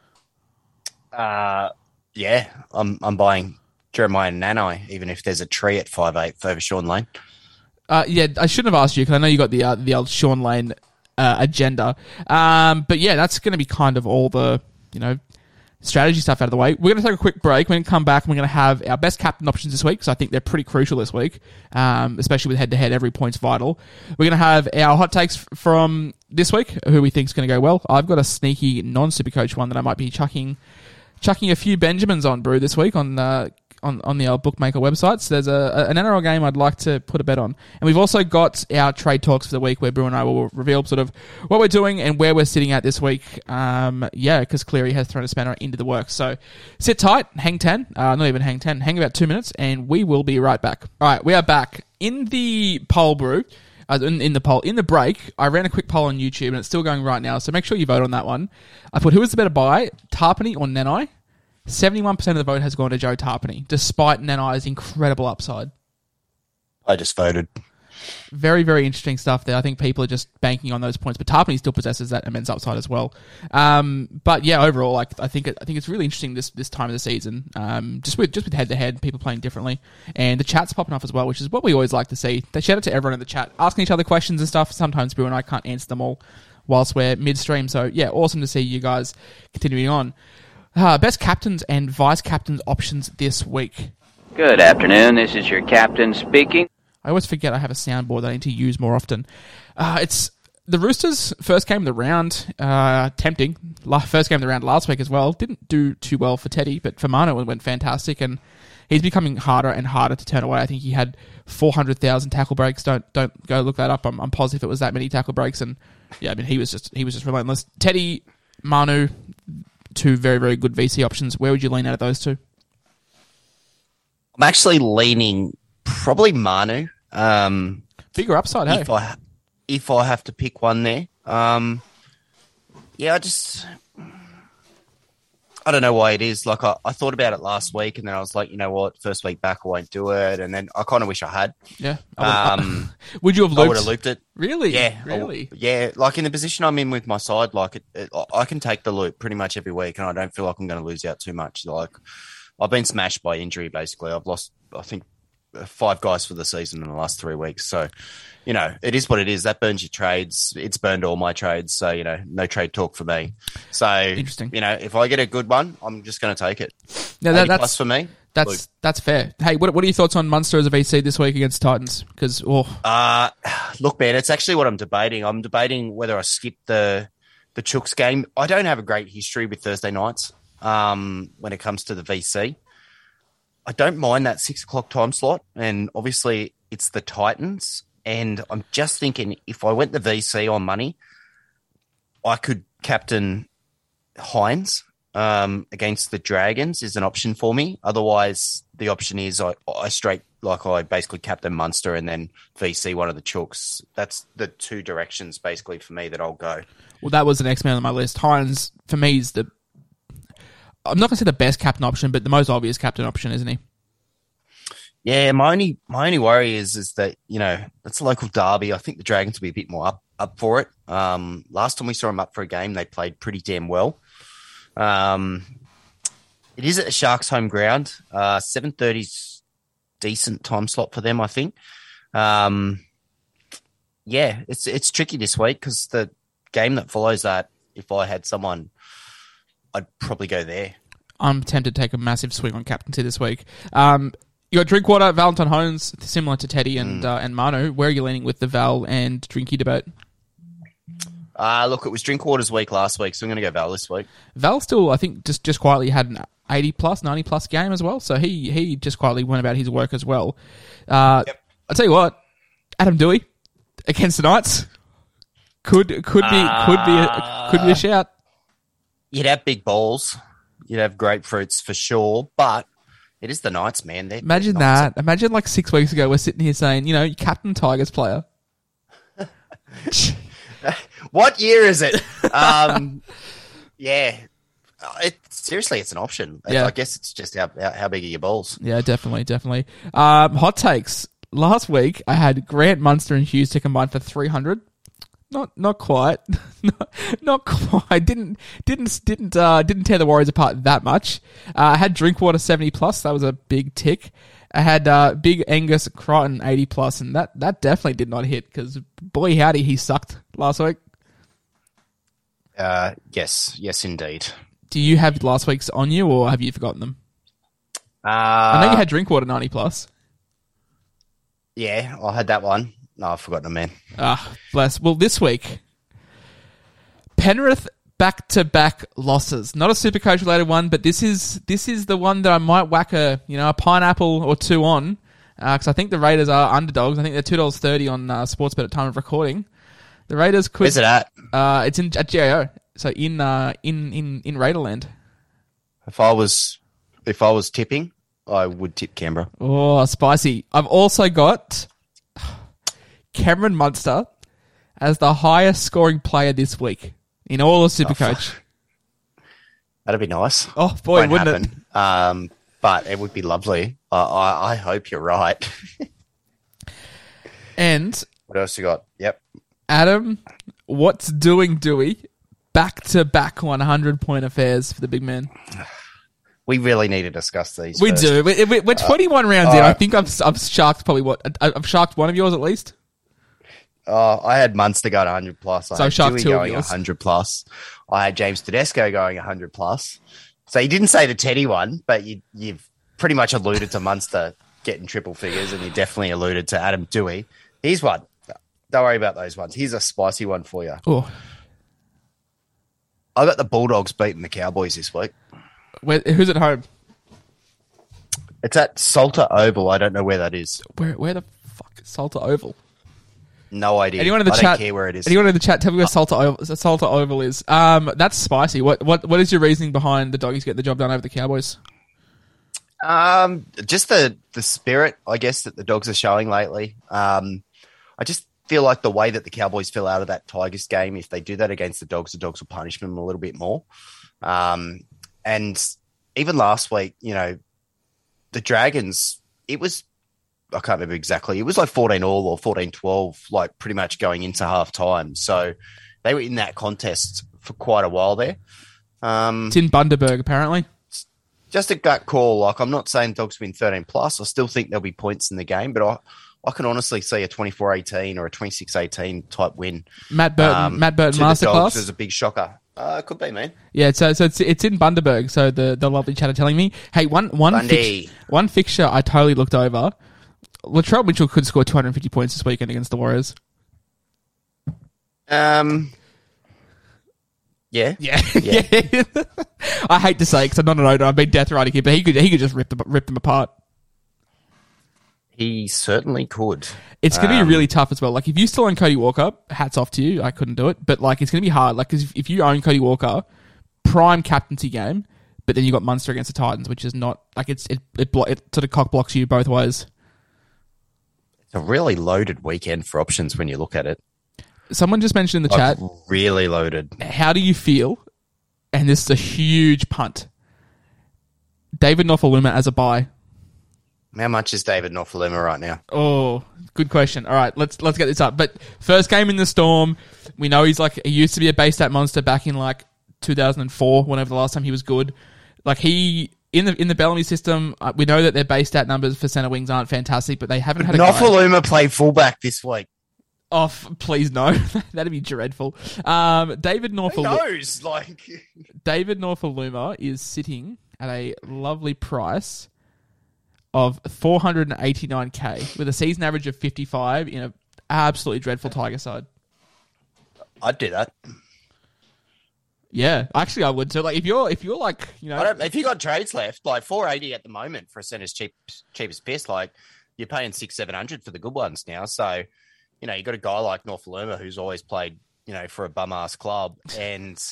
Uh, yeah, I'm I'm buying Jeremiah Nanai, even if there's a tree at five eight over Sean Lane. Uh, yeah, I shouldn't have asked you because I know you got the uh, the old Sean Lane uh, agenda. Um, but yeah, that's going to be kind of all the, you know, strategy stuff out of the way. We're going to take a quick break. We're going to come back and we're going to have our best captain options this week because I think they're pretty crucial this week, um, especially with head-to-head. Every point's vital. We're going to have our hot takes from this week, who we think is going to go well. I've got a sneaky non-Supercoach one that I might be chucking chucking a few Benjamins on, Brew, this week on uh, on, on the old bookmaker websites. There's a, an N R L game I'd like to put a bet on. And we've also got our trade talks for the week where Brew and I will reveal sort of what we're doing and where we're sitting at this week. Um, yeah, because Cleary has thrown a spanner into the works. So sit tight, hang ten, uh, not even hang ten, hang about two minutes, and we will be right back. All right, we are back. In the poll, Brew, uh, in, in the poll, in the break, I ran a quick poll on YouTube, and it's still going right now, so make sure you vote on that one. I put, who is the better buy, Tarpany or Nanai? seventy-one percent of the vote has gone to Joe Tarpany, despite Nanai's incredible upside. I just voted. Very, very interesting stuff there. I think people are just banking on those points, but Tarpany still possesses that immense upside as well. Um, but yeah, overall, like I think it, I think it's really interesting this this time of the season. Um, just with just with head to head, people playing differently, and the chat's popping off as well, which is what we always like to see. They shout out to everyone in the chat, asking each other questions and stuff. Sometimes Brew and I can't answer them all whilst we're midstream. So yeah, awesome to see you guys continuing on. Uh, best captains and vice captains options this week. Good afternoon. This is your captain speaking. I always forget I have a soundboard that I need to use more often. Uh, it's the Roosters' first game of the round. Uh, tempting. La- first game of the round last week as well. Didn't do too well for Teddy, but for Manu it went fantastic, and he's becoming harder and harder to turn away. I think he had four hundred thousand tackle breaks. Don't don't go look that up. I'm, I'm positive it was that many tackle breaks, and yeah, I mean he was just he was just relentless. Teddy, Manu, two very very good V C options. Where would you lean out of those two? I'm actually leaning probably Manu. Um, Bigger upside, hey? if I if I have to pick one there, um, yeah, I just I don't know why it is. Like I, I thought about it last week, and then I was like, you know what, first week back I won't do it, and then I kind of wish I had. Yeah. I would, Um, would you have I looped? would have looped it. Really? Yeah, I- Really? yeah. Like in the position I'm in with my side, like it, it, I can take the loop pretty much every week, and I don't feel like I'm going to lose out too much. Like I've been smashed by injury. Basically, I've lost, I think, five guys for the season in the last three weeks. So, you know, it is what it is. That burns your trades. It's burned all my trades. So, you know, no trade talk for me. So, Interesting. You know, if I get a good one, I'm just going to take it. Yeah, that, eighty that's plus for me. That's Loop. that's fair. Hey, what what are your thoughts on Munster as a V C this week against Titans? Because oh, Uh, look, man, it's actually what I'm debating. I'm debating whether I skip the the Chooks game. I don't have a great history with Thursday nights um, when it comes to the V C. I don't mind that six o'clock time slot, and obviously it's the Titans. And I'm just thinking if I went the V C on money, I could captain Hines um, against the Dragons is an option for me. Otherwise, the option is I, I straight like I basically captain Munster and then V C one of the Chooks. That's the two directions basically for me that I'll go. well, that was the next man on my list. Hines for me is the. I'm not going to say the best captain option, but the most obvious captain option, isn't he? Yeah, my only my only worry is is that, you know, it's a local derby. I think the Dragons will be a bit more up up for it. Um, last time we saw them up for a game, they played pretty damn well. Um, it is at the Sharks' home ground. Uh, seven thirty's decent time slot for them, I think. Um, yeah, it's it's tricky this week because the game that follows that, if I had someone, I'd probably go there. I'm tempted to take a massive swing on captaincy this week. Um, you got Drinkwater, Valentine Holmes, similar to Teddy and mm. uh, and Manu. Where are you leaning with the Val and Drinky debate? Uh, look, it was Drinkwater's week last week, so I'm going to go Val this week. Val still, I think, just, just quietly had an eighty plus, ninety plus game as well, so he he just quietly went about his work as well. Uh, yep. I'll tell you what, Adam Dewey against the Knights could could be uh, could be a, could be a shout. You'd have big balls, you'd have grapefruits for sure, but it is the Knights, man. They're, Imagine they're that. Imagine like six weeks ago, we're sitting here saying, you know, captain Tigers player. What year is it? Um, yeah, it, seriously, it's an option. Yeah. I guess it's just how, how how big are your balls? Yeah, definitely, definitely. Um, hot takes. Last week, I had Grant, Munster, and Hughes to combine for three hundred. Not, not quite. not, not quite. Didn't, didn't, didn't, uh, didn't tear the Warriors apart that much. Uh, I had Drinkwater seventy plus. That was a big tick. I had uh, Big Angus Crichton eighty plus, and that, that definitely did not hit because boy howdy, he sucked last week. Uh, yes, yes, indeed. Do you have last week's on you, or have you forgotten them? Uh, I know you had Drinkwater ninety plus. Yeah, I had that one. No, I've forgotten them, man. Ah, bless. Well, this week, Penrith back-to-back losses. Not a Supercoach related one, but this is this is the one that I might whack a you know a pineapple or two on, because uh, I think the Raiders are underdogs. I think they're two dollars thirty on uh, Sportsbet at time of recording. The Raiders could. Where's it at? Uh, it's in at G A O, so in uh, in in in Raiderland. If I was if I was tipping, I would tip Canberra. Oh, spicy! I've also got Cameron Munster as the highest scoring player this week in all of Supercoach. Oh, that'd be nice. Oh boy, Won't wouldn't happen. it? Um, but it would be lovely. Uh, I I hope you're right. And what else you got? Yep. Adam, what's doing Dewey? Back-to-back one hundred point affairs for the big man. We really need to discuss these. We first. do. We, we're twenty-one uh, rounds uh, in. I think I've I've sharked probably what I've sharked one of yours at least. Uh, I had Munster going one hundred plus. I so had sharked Dewey two going of yours. one hundred plus. I had James Tedesco going one hundred plus. So you didn't say the Teddy one, but you, you've pretty much alluded to Munster getting triple figures, and you definitely alluded to Adam Dewey. Here's one. Don't worry about those ones. Here's a spicy one for you. Oh. I got the Bulldogs beating the Cowboys this week. Where, who's at home? It's at Salter Oval. I don't know where that is. Where where the fuck is Salter Oval? No idea. Anyone in the I chat? don't care where it is. Anyone in the chat? Tell me where Salter Oval, Salter Oval is. Um, that's spicy. What what what is your reasoning behind the Doggies getting the job done over the Cowboys? Um, just the the spirit, I guess, that the Dogs are showing lately. Um, I just feel like the way that the Cowboys fell out of that Tigers game, if they do that against the Dogs, the Dogs will punish them a little bit more. Um, and even last week, you know, the Dragons, it was, I can't remember exactly, it was like fourteen all or fourteen twelve, like pretty much going into half time. So they were in that contest for quite a while there. Um, it's in Bundaberg, apparently. Just a gut call. Like, I'm not saying Dogs win thirteen plus. I still think there'll be points in the game, but I, I can honestly see a twenty-four eighteen or a twenty-six eighteen type win. Matt Burton, um, Matt Burton to masterclass. The Dogs is a big shocker. Uh, it could be, man. Yeah, so so it's it's in Bundaberg. So the, the lovely chat are telling me, hey, one one fix, one fixture I totally looked over. Latrell Mitchell could score two hundred fifty points this weekend against the Warriors. Um. Yeah, yeah, yeah. I hate to say because I'm not an owner. I've been death riding here, but he could he could just rip them rip them apart. He certainly could. It's going to um, be really tough as well. Like, if you still own Cody Walker, hats off to you. I couldn't do it. But, like, it's going to be hard. Like, because if, if you own Cody Walker, prime captaincy game, but then you got Munster against the Titans, which is not, like, it's it it, blo- it sort of cock blocks you both ways. It's a really loaded weekend for options when you look at it. Someone just mentioned in the like, chat. Really loaded. How do you feel? And this is a huge punt. David Nofaluma as a buy. How much is David Nofaluma right now? Oh, good question. All right, let's let's get this up. But first game in the Storm, we know he's like he used to be a base stat monster back in like two thousand four, whenever the last time he was good. Like he in the in the Bellamy system, uh, we know that their base stat numbers for center wings aren't fantastic, but they haven't had a Nofaluma played fullback this week. Oh, f- please no, that'd be dreadful. Um, David Nofaluma. Who knows? Like David Nofaluma is sitting at a lovely price of four hundred eighty-nine K with a season average of fifty-five in an absolutely dreadful Tiger side. I'd do that. Yeah, actually, I would too. Like, if you're, if you're like, you know, I don't, if you got trades left, like four eighty at the moment for a center's cheap, cheapest piss, like you're paying six, seven hundred for the good ones now. So, you know, you got a guy like Nofaluma who's always played, you know, for a bum ass club, and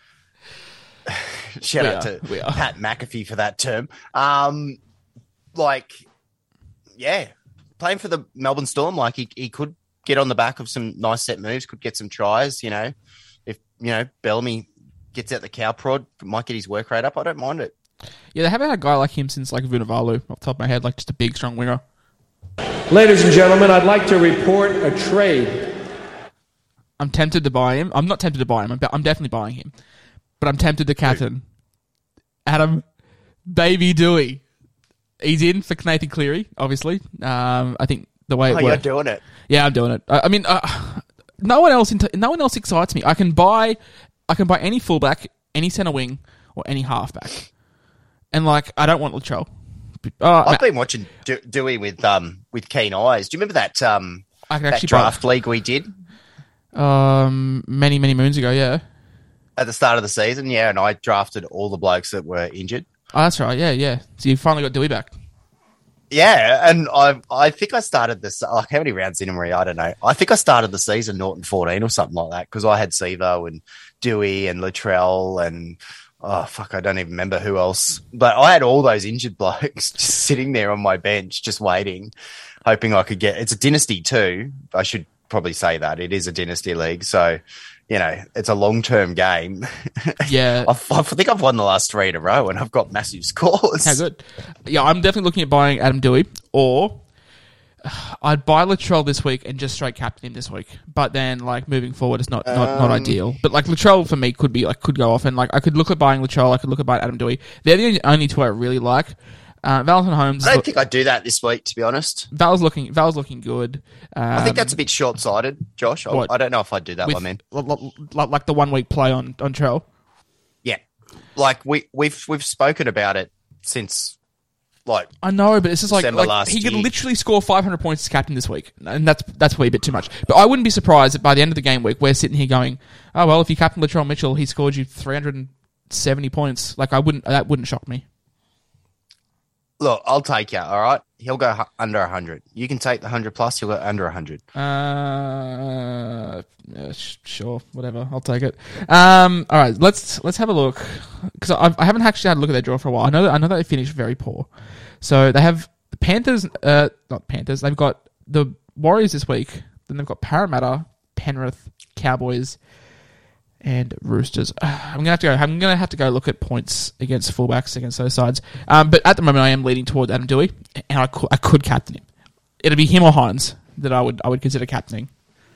shout We out are, to we are. Pat McAfee for that term. Um, like, yeah, playing for the Melbourne Storm, like he he could get on the back of some nice set moves, could get some tries. You know, if you know Bellamy gets out the cow prod, might get his work rate up. I don't mind it. yeah, they haven't had a guy like him since like Vunivalu off the top of my head, like just a big, strong winger. Ladies and gentlemen, I'd like to report a trade. I'm tempted to buy him. I'm not tempted to buy him. I'm, I'm definitely buying him, but I'm tempted to captain Adam Baby Dewey. He's in for Nathan Cleary, obviously. Um, I think the way it Oh, you're works. doing it. Yeah, I'm doing it. I, I mean, uh, no one else. Into, no one else excites me. I can buy, I can buy any fullback, any centre wing, or any halfback, and like I don't want Latrell. Uh, I've been watching De- Dewey with um with keen eyes. Do you remember that um I can that actually draft league we did buy, um many many moons ago. Yeah, at the start of the season? Yeah, and I drafted all the blokes that were injured. oh, that's right. Yeah, yeah. So you finally got Dewey back. Yeah, and I I think I started this, like, how many rounds in were we? I don't know. I think I started the season Norton fourteen or something like that, because I had Sevo and Dewey and Latrell and, oh, fuck, I don't even remember who else. But I had all those injured blokes just sitting there on my bench, just waiting, hoping I could get... It's a dynasty too. I should probably say that. It is a dynasty league, so... You know, it's a long-term game. Yeah. I, I think I've won the last three in a row, and I've got massive scores. How good? Yeah, I'm definitely looking at buying Adam Dewey, or uh, I'd buy Latrell this week and just straight captain him this week. But then, like, moving forward, it's not not, Um, not ideal. But like Latrell for me could be like could go off, and like I could look at buying Latrell, I could look at buying Adam Dewey. They're the only two I really like. Uh, Valentine Holmes. I don't think I'd do that this week, to be honest. Val's looking. Val's looking good. Um, I think that's a bit short-sighted, Josh. I, what? I don't know if I'd do that with, one, man. like, like the one week play on on Trell. Yeah, like we we've we've spoken about it since, like, I know, but it's just like, December like last he could year. literally score five hundred points as captain this week, and that's that's probably a bit too much. But I wouldn't be surprised if by the end of the game week we're sitting here going, "Oh well, if you captain Latrell Mitchell, he scored you three hundred seventy points." Like I wouldn't, that wouldn't shock me. look, I'll take you. All right, he'll go hu- under a hundred. You can take the hundred plus. He'll go under a hundred. Uh, yeah, sh- sure, whatever. I'll take it. Um, all right, let's let's have a look because I I haven't actually had a look at their draw for a while. I know that I know that they finished very poor. So they have the Panthers, uh, not Panthers. They've got the Warriors this week. Then they've got Parramatta, Penrith, Cowboys, and Roosters. Uh, I'm gonna have to go. I'm gonna have to go look at points against fullbacks against those sides. Um, but at the moment, I am leaning toward Adam Dewey, and I could, I could captain him. It'll be him or Hines that I would I would consider captaining.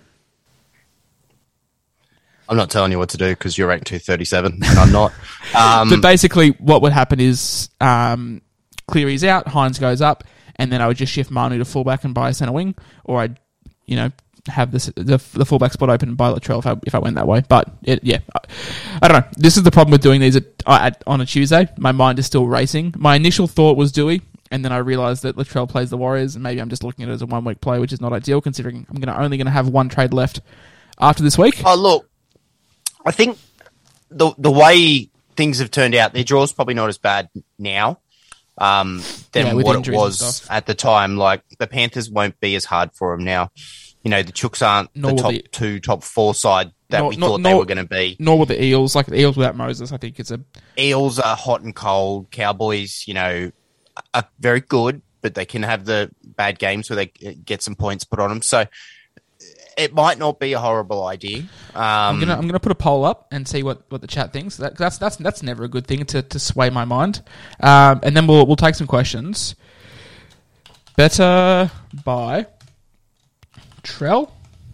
I'm not telling you what to do because you're ranked two thirty-seven and I'm not. Um, But basically, what would happen is um, Cleary's out, Hines goes up, and then I would just shift Manu to fullback and buy a centre wing, or I'd, you know, have this, the the fullback spot open and buy Latrell if I if I went that way. But it, yeah, I, I don't know. This is the problem with doing these at, at, on a Tuesday. My mind is still racing. My initial thought was Dewey, and then I realised that Latrell plays the Warriors, and maybe I'm just looking at it as a one week play, which is not ideal considering I'm gonna only going to have one trade left after this week. Oh, look, I think the the way things have turned out, their draw's probably not as bad now um, than Yeah, with what it injuries and was stuff. at the time. Like, the Panthers won't be as hard for them now. You know, the Chooks aren't Nor the will top the- two, top four side that Nor- we nor- thought they nor- were going to be. Nor will the Eels, like the Eels without Moses. I think it's a Eels are hot and cold. Cowboys, you know, are very good, but they can have the bad games where they get some points put on them. So it might not be a horrible idea. Um, I'm gonna I'm gonna put a poll up and see what, what the chat thinks. That, that's that's that's never a good thing to, to sway my mind. Um, and then we'll we'll take some questions. Better buy Trell,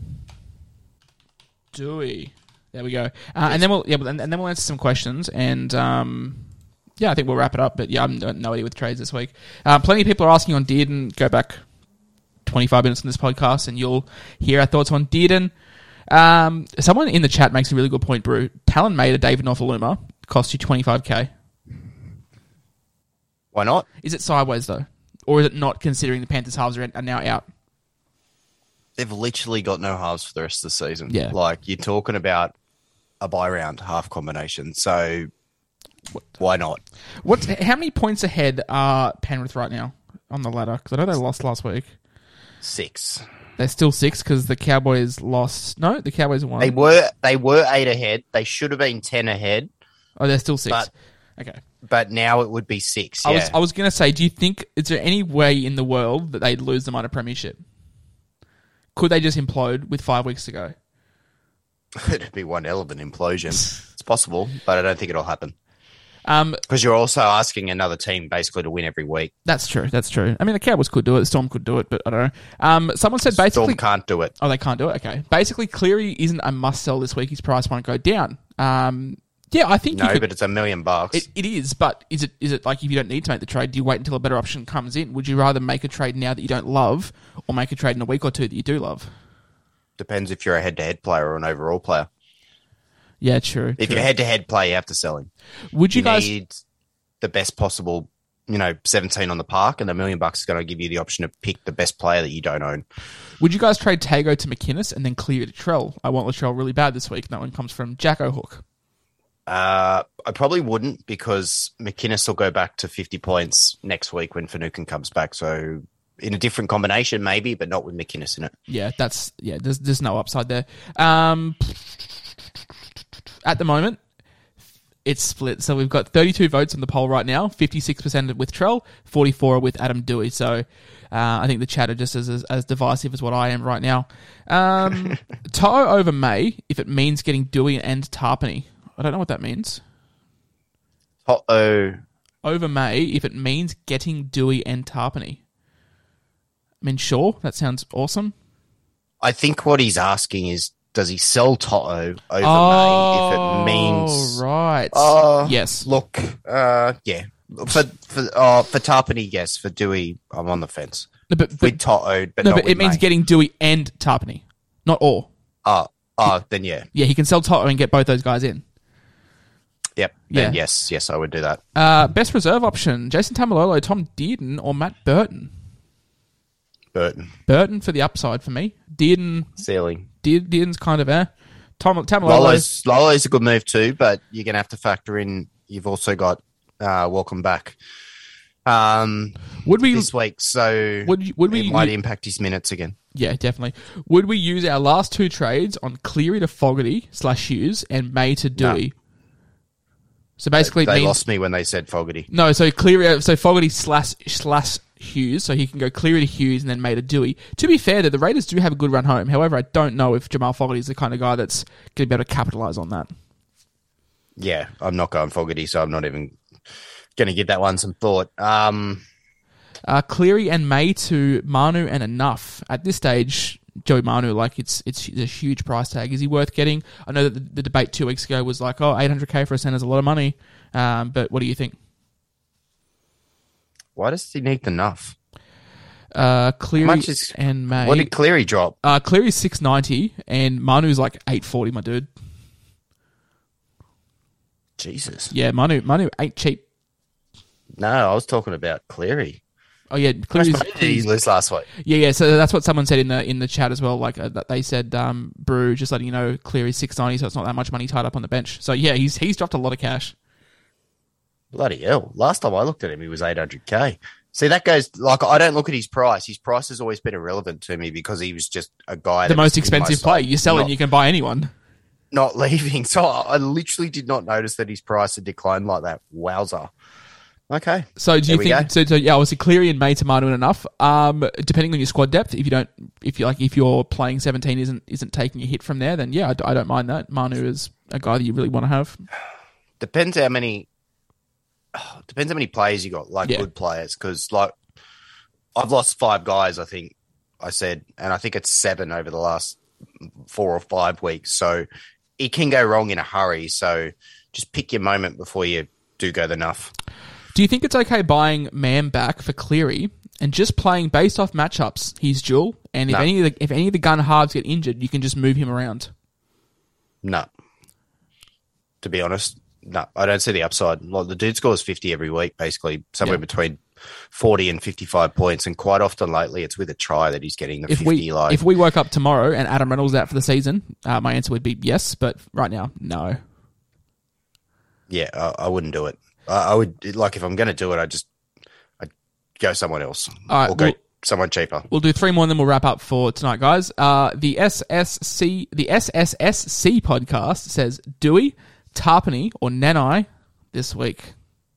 Dewey. There we go. Uh, and then we'll yeah, and, and then we'll answer some questions. And um, yeah, I think we'll wrap it up. But yeah, I'm no idea with trades this week. Um, plenty of people are asking on Dearden. Go back twenty-five minutes in this podcast, and you'll hear our thoughts on Dearden. Um, someone in the chat makes a really good point, Brew. Talon made a David Nofaluma cost you twenty-five K. Why not? Is it sideways though? Or is it not, considering the Panthers halves are, are now out? They've literally got no halves for the rest of the season. Yeah. Like, you're talking about a bye round half combination. So, why not? What's How many points ahead are Penrith right now on the ladder? Because I know they lost last week. Six. They're still six because the Cowboys lost. No, the Cowboys won. They were they were eight ahead. They should have been ten ahead. Oh, they're still six. But, okay. But now it would be six. I yeah. was I was going to say, do you think, is there any way in the world that they'd lose the minor premiership? Could they just implode with five weeks to go? It'd be one hell of an implosion. It's possible, but I don't think it'll happen. Um, Because you're also asking another team basically to win every week. That's true. That's true. I mean, the Cowboys could do it. The Storm could do it, but I don't know. Um, someone said basically Storm can't do it. Oh, they can't do it. Okay. Basically, Cleary isn't a must sell this week. His price won't go down. Um, yeah, I think No, you could, but it's a million bucks. it, it is. But is it is it like, if you don't need to make the trade, do you wait until a better option comes in? Would you rather make a trade now that you don't love, or make a trade in a week or two that you do love? Depends if you're a head-to-head player or an overall player. Yeah, true. If true. you're head-to-head player, you have to sell him. Would you, You guys? need the best possible, you know, seventeen on the park, and a million bucks is going to give you the option to pick the best player that you don't own. Would you guys trade Tago to McInnes and then Cleary to Trell? I want Latrell really bad this week. That one comes from Jacko Hook. Uh, I probably wouldn't, because McInnes will go back to fifty points next week when Finucane comes back. So in a different combination, maybe, but not with McInnes in it. Yeah, that's yeah. There's there's no upside there. Um, at the moment, it's split. So we've got thirty-two votes on the poll right now. fifty-six percent with Trell, forty-four with Adam Dewey. So uh, I think the chat are just as, as as divisive as what I am right now. Um, To'o over May if it means getting Dewey and Tarpany. I don't know what that means. Uh-oh. Over May if it means getting Dewey and Tarpany. I mean, sure, that sounds awesome. I think what he's asking is, does he sell To'o over Oh, May if it means... right. Uh, yes. Look, uh, yeah. For for uh, for Tarpany, yes. For Dewey, I'm on the fence. No, but, but, with To'o, but no, not but with it means May. getting Dewey and Tarpany, not or. Oh, oh, then yeah. Yeah, he can sell To'o and get both those guys in. Yep. Then Yeah. yes, yes, I would do that. Uh, best reserve option, Jason Tamalolo, Tom Dearden, or Matt Burton? Burton. Burton for the upside for me. Dearden, Ceiling. Dearden Dearden's kind of eh. Tom, Tamalolo, Lolo's, Lolo's a good move too, but you're going to have to factor in, you've also got uh, welcome back um, would we, this week, so would, you- would we, it might impact his minutes again. yeah, definitely. Would we use our last two trades on Cleary to Fogarty slash Hughes and May to Dewey? So basically, They it means, lost me when they said Fogarty. No, so Cleary, so Fogarty slash slash Hughes, so he can go Cleary to Hughes and then May to Dewey. To be fair, though, the Raiders do have a good run home. However, I don't know if Jamal Fogarty is the kind of guy that's going to be able to capitalise on that. Yeah, I'm not going Fogarty, so I'm not even going to give that one some thought. Um, Uh, Cleary and May to Manu and enough. At this stage, Joey Manu, like, it's it's a huge price tag. Is he worth getting? I know that the, the debate two weeks ago was like, oh, eight hundred K for a centre is a lot of money. Um, but what do you think? why does he need enough? Uh, Cleary How much is- and May. What did Cleary drop? Uh, Cleary's six ninety and Manu's like eight forty, my dude. Jesus. Yeah, Manu Manu ain't cheap. No, I was talking about Cleary. Oh yeah, How much Cleary's, money did he lose last week? yeah, yeah. So that's what someone said in the in the chat as well. Like uh, that they said, um, Brew, just letting you know, Cleary's six ninety, so it's not that much money tied up on the bench. So yeah, he's he's dropped a lot of cash. Bloody hell. Last time I looked at him, he was eight hundred K. See, that goes, like, I don't look at his price. His price has always been irrelevant to me because he was just a guy The that was most in my expensive side, play. You sell it, not, and you can buy anyone. not leaving. So I, I literally did not notice that his price had declined like that. Wowza. Okay. So do you There we think? go. So, so yeah, obviously Cleary and May to Manu enough. Um, depending on your squad depth, if you don't, if you like, if you're playing seventeen isn't isn't taking a hit from there, then yeah, I, d- I don't mind that. Manu is a guy that you really want to have. Depends how many. Depends how many players you got, like Yeah. good players, because like I've lost five guys, I think I said, and I think it's seven over the last four or five weeks. So it can go wrong in a hurry. So just pick your moment before you do go the nuff. Do you think it's okay buying Mam back for Cleary and just playing based off matchups? He's dual, and if No. any of the if any of the gun halves get injured, you can just move him around. No. To be honest, no. I don't see the upside. Like, the dude scores fifty every week, basically, somewhere Yeah. between forty and fifty-five points, and quite often lately it's with a try that he's getting the If fifty. we like, if we woke up tomorrow and Adam Reynolds out for the season, uh, my answer would be yes, but right now, no. yeah, I, I wouldn't do it. I, I would, like, if I'm going to do it, I just I'd go someone else All right, or go well- someone cheaper. We'll do three more and then we'll wrap up for tonight, guys. Uh, the S S C, the S S S C podcast says Dewey, Tarpany, or Nanai this week.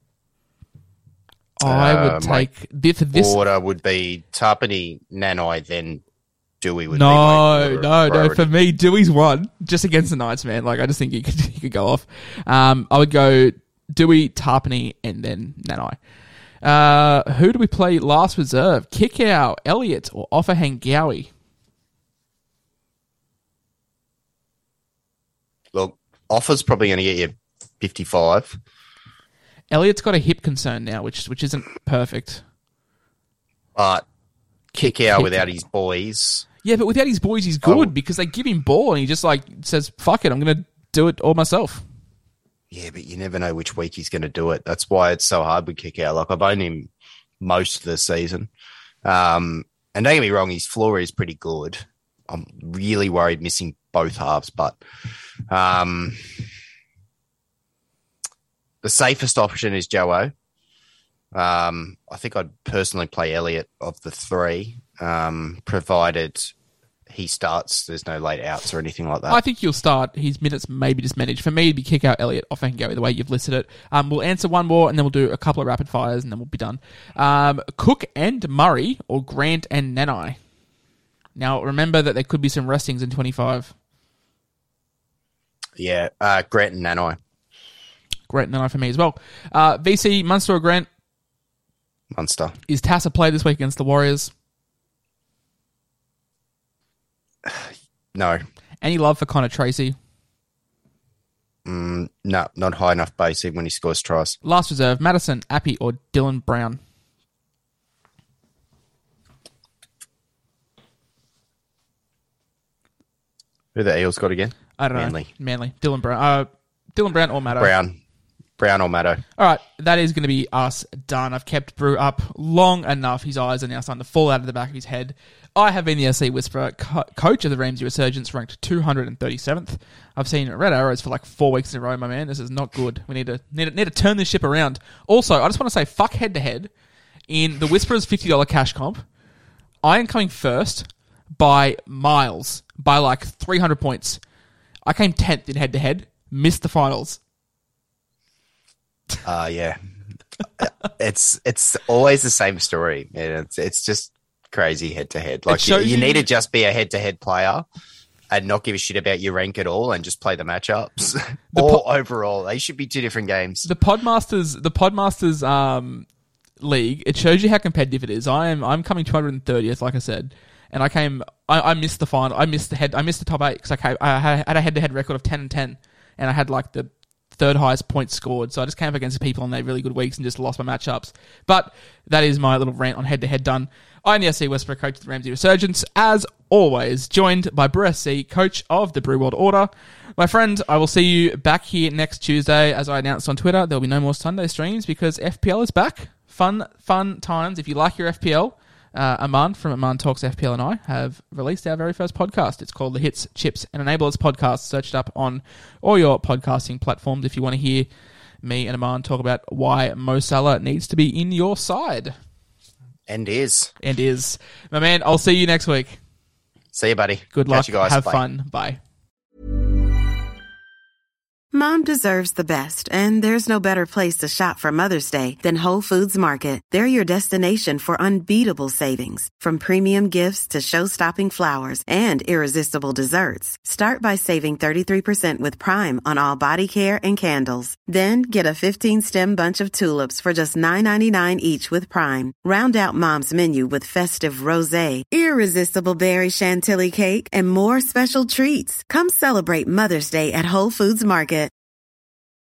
I Uh, would my take this. this Order would be Tarpany, Nanai, then Dewey would be no, my no, no. priority. For me, Dewey's one just against the Knights, man. Like I just think he could he could go off. Um, I would go Dewey, Tarpany, and then Nanai. Uh, who do we play last reserve? Kickout, Elliott, or Offahengawi? Look, Offer's probably going to get you fifty-five. Elliott's got a hip concern now, which which isn't perfect. But kick Kick- out kick- without his boys. Yeah, but without his boys, he's good Oh. because they give him ball and he just like says, "Fuck it, I'm gonna do it all myself." Yeah, but you never know which week he's going to do it. That's why it's so hard with kick out. Like, I've owned him most of the season. Um, and don't get me wrong, his floor is pretty good. I'm really worried missing both halves, but um, the safest option is Joe. Um, I think I'd personally play Elliott of the three, um, provided he starts. There's no late outs or anything like that. I think you'll start. His minutes maybe just managed. For me, it'd be kick out Elliott, off and go the way you've listed it. Um, we'll answer one more and then we'll do a couple of rapid fires and then we'll be done. Um, Cook and Murray or Grant and Nanai. Now remember that there could be some restings in twenty-five. Yeah, uh, Grant and Nanai. Grant and Nanai for me as well. Uh, V C, Munster or Grant? Munster. Is Tass a play this week against the Warriors? No. Any love for Connor Tracy? Mm, no, not high enough base even when he scores tries. Last reserve, Madison, Appy, or Dylan Brown? Who the Eels got again? I don't Manly. know. Manly. Dylan Brown. Uh, Dylan Brown or Maddo? Brown. Brown or Maddo. All right, that is going to be us done. I've kept Brew up long enough. His eyes are now starting to fall out of the back of his head. I have been the S C Whisperer, co- coach of the Ramsey Resurgence, ranked two hundred thirty-seventh. I've seen red arrows for like four weeks in a row, my man. This is not good. We need to need to, need to turn this ship around. Also, I just want to say, fuck head to head in the Whisperer's fifty dollars cash comp. I am coming first by miles, by like three hundred points. I came tenth in head to head, missed the finals. Uh, yeah. it's it's always the same story. Man. It's it's just crazy head to head. Like you, shows you you- need to just be a head to head player and not give a shit about your rank at all and just play the matchups. The or po- overall, they should be two different games. The Podmasters, the Podmasters um, league, it shows you how competitive it is. I am I'm coming two hundred thirtieth, like I said, and I came. I, I missed the final. I missed the head. I missed the top eight because I, came, I had a head to head record of ten and ten, and I had like the third highest points scored. So I just came up against people and they had really good weeks and just lost my matchups. But that is my little rant on head to head done. I'm the S C Westbrook coach of the Ramsey Resurgence, as always, joined by Brew S C, coach of the Brew World Order. My friend, I will see you back here next Tuesday. As I announced on Twitter, there will be no more Sunday streams because F P L is back. Fun, fun times. If you like your F P L, uh, Aman from Aman Talks F P L and I have released our very first podcast. It's called the Hits, Chips and Enablers podcast. Search it up on all your podcasting platforms if you want to hear me and Aman talk about why Mo Salah needs to be in your side. And is. And is. My man, I'll see you next week. See you, buddy. Good Catch luck. you guys. Have Bye. fun. Bye. Mom deserves the best, and there's no better place to shop for Mother's Day than Whole Foods Market. They're your destination for unbeatable savings, from premium gifts to show-stopping flowers and irresistible desserts. Start by saving thirty-three percent with Prime on all body care and candles. Then get a fifteen-stem bunch of tulips for just nine ninety-nine each with Prime. Round out Mom's menu with festive rosé, irresistible berry chantilly cake, and more special treats. Come celebrate Mother's Day at Whole Foods Market.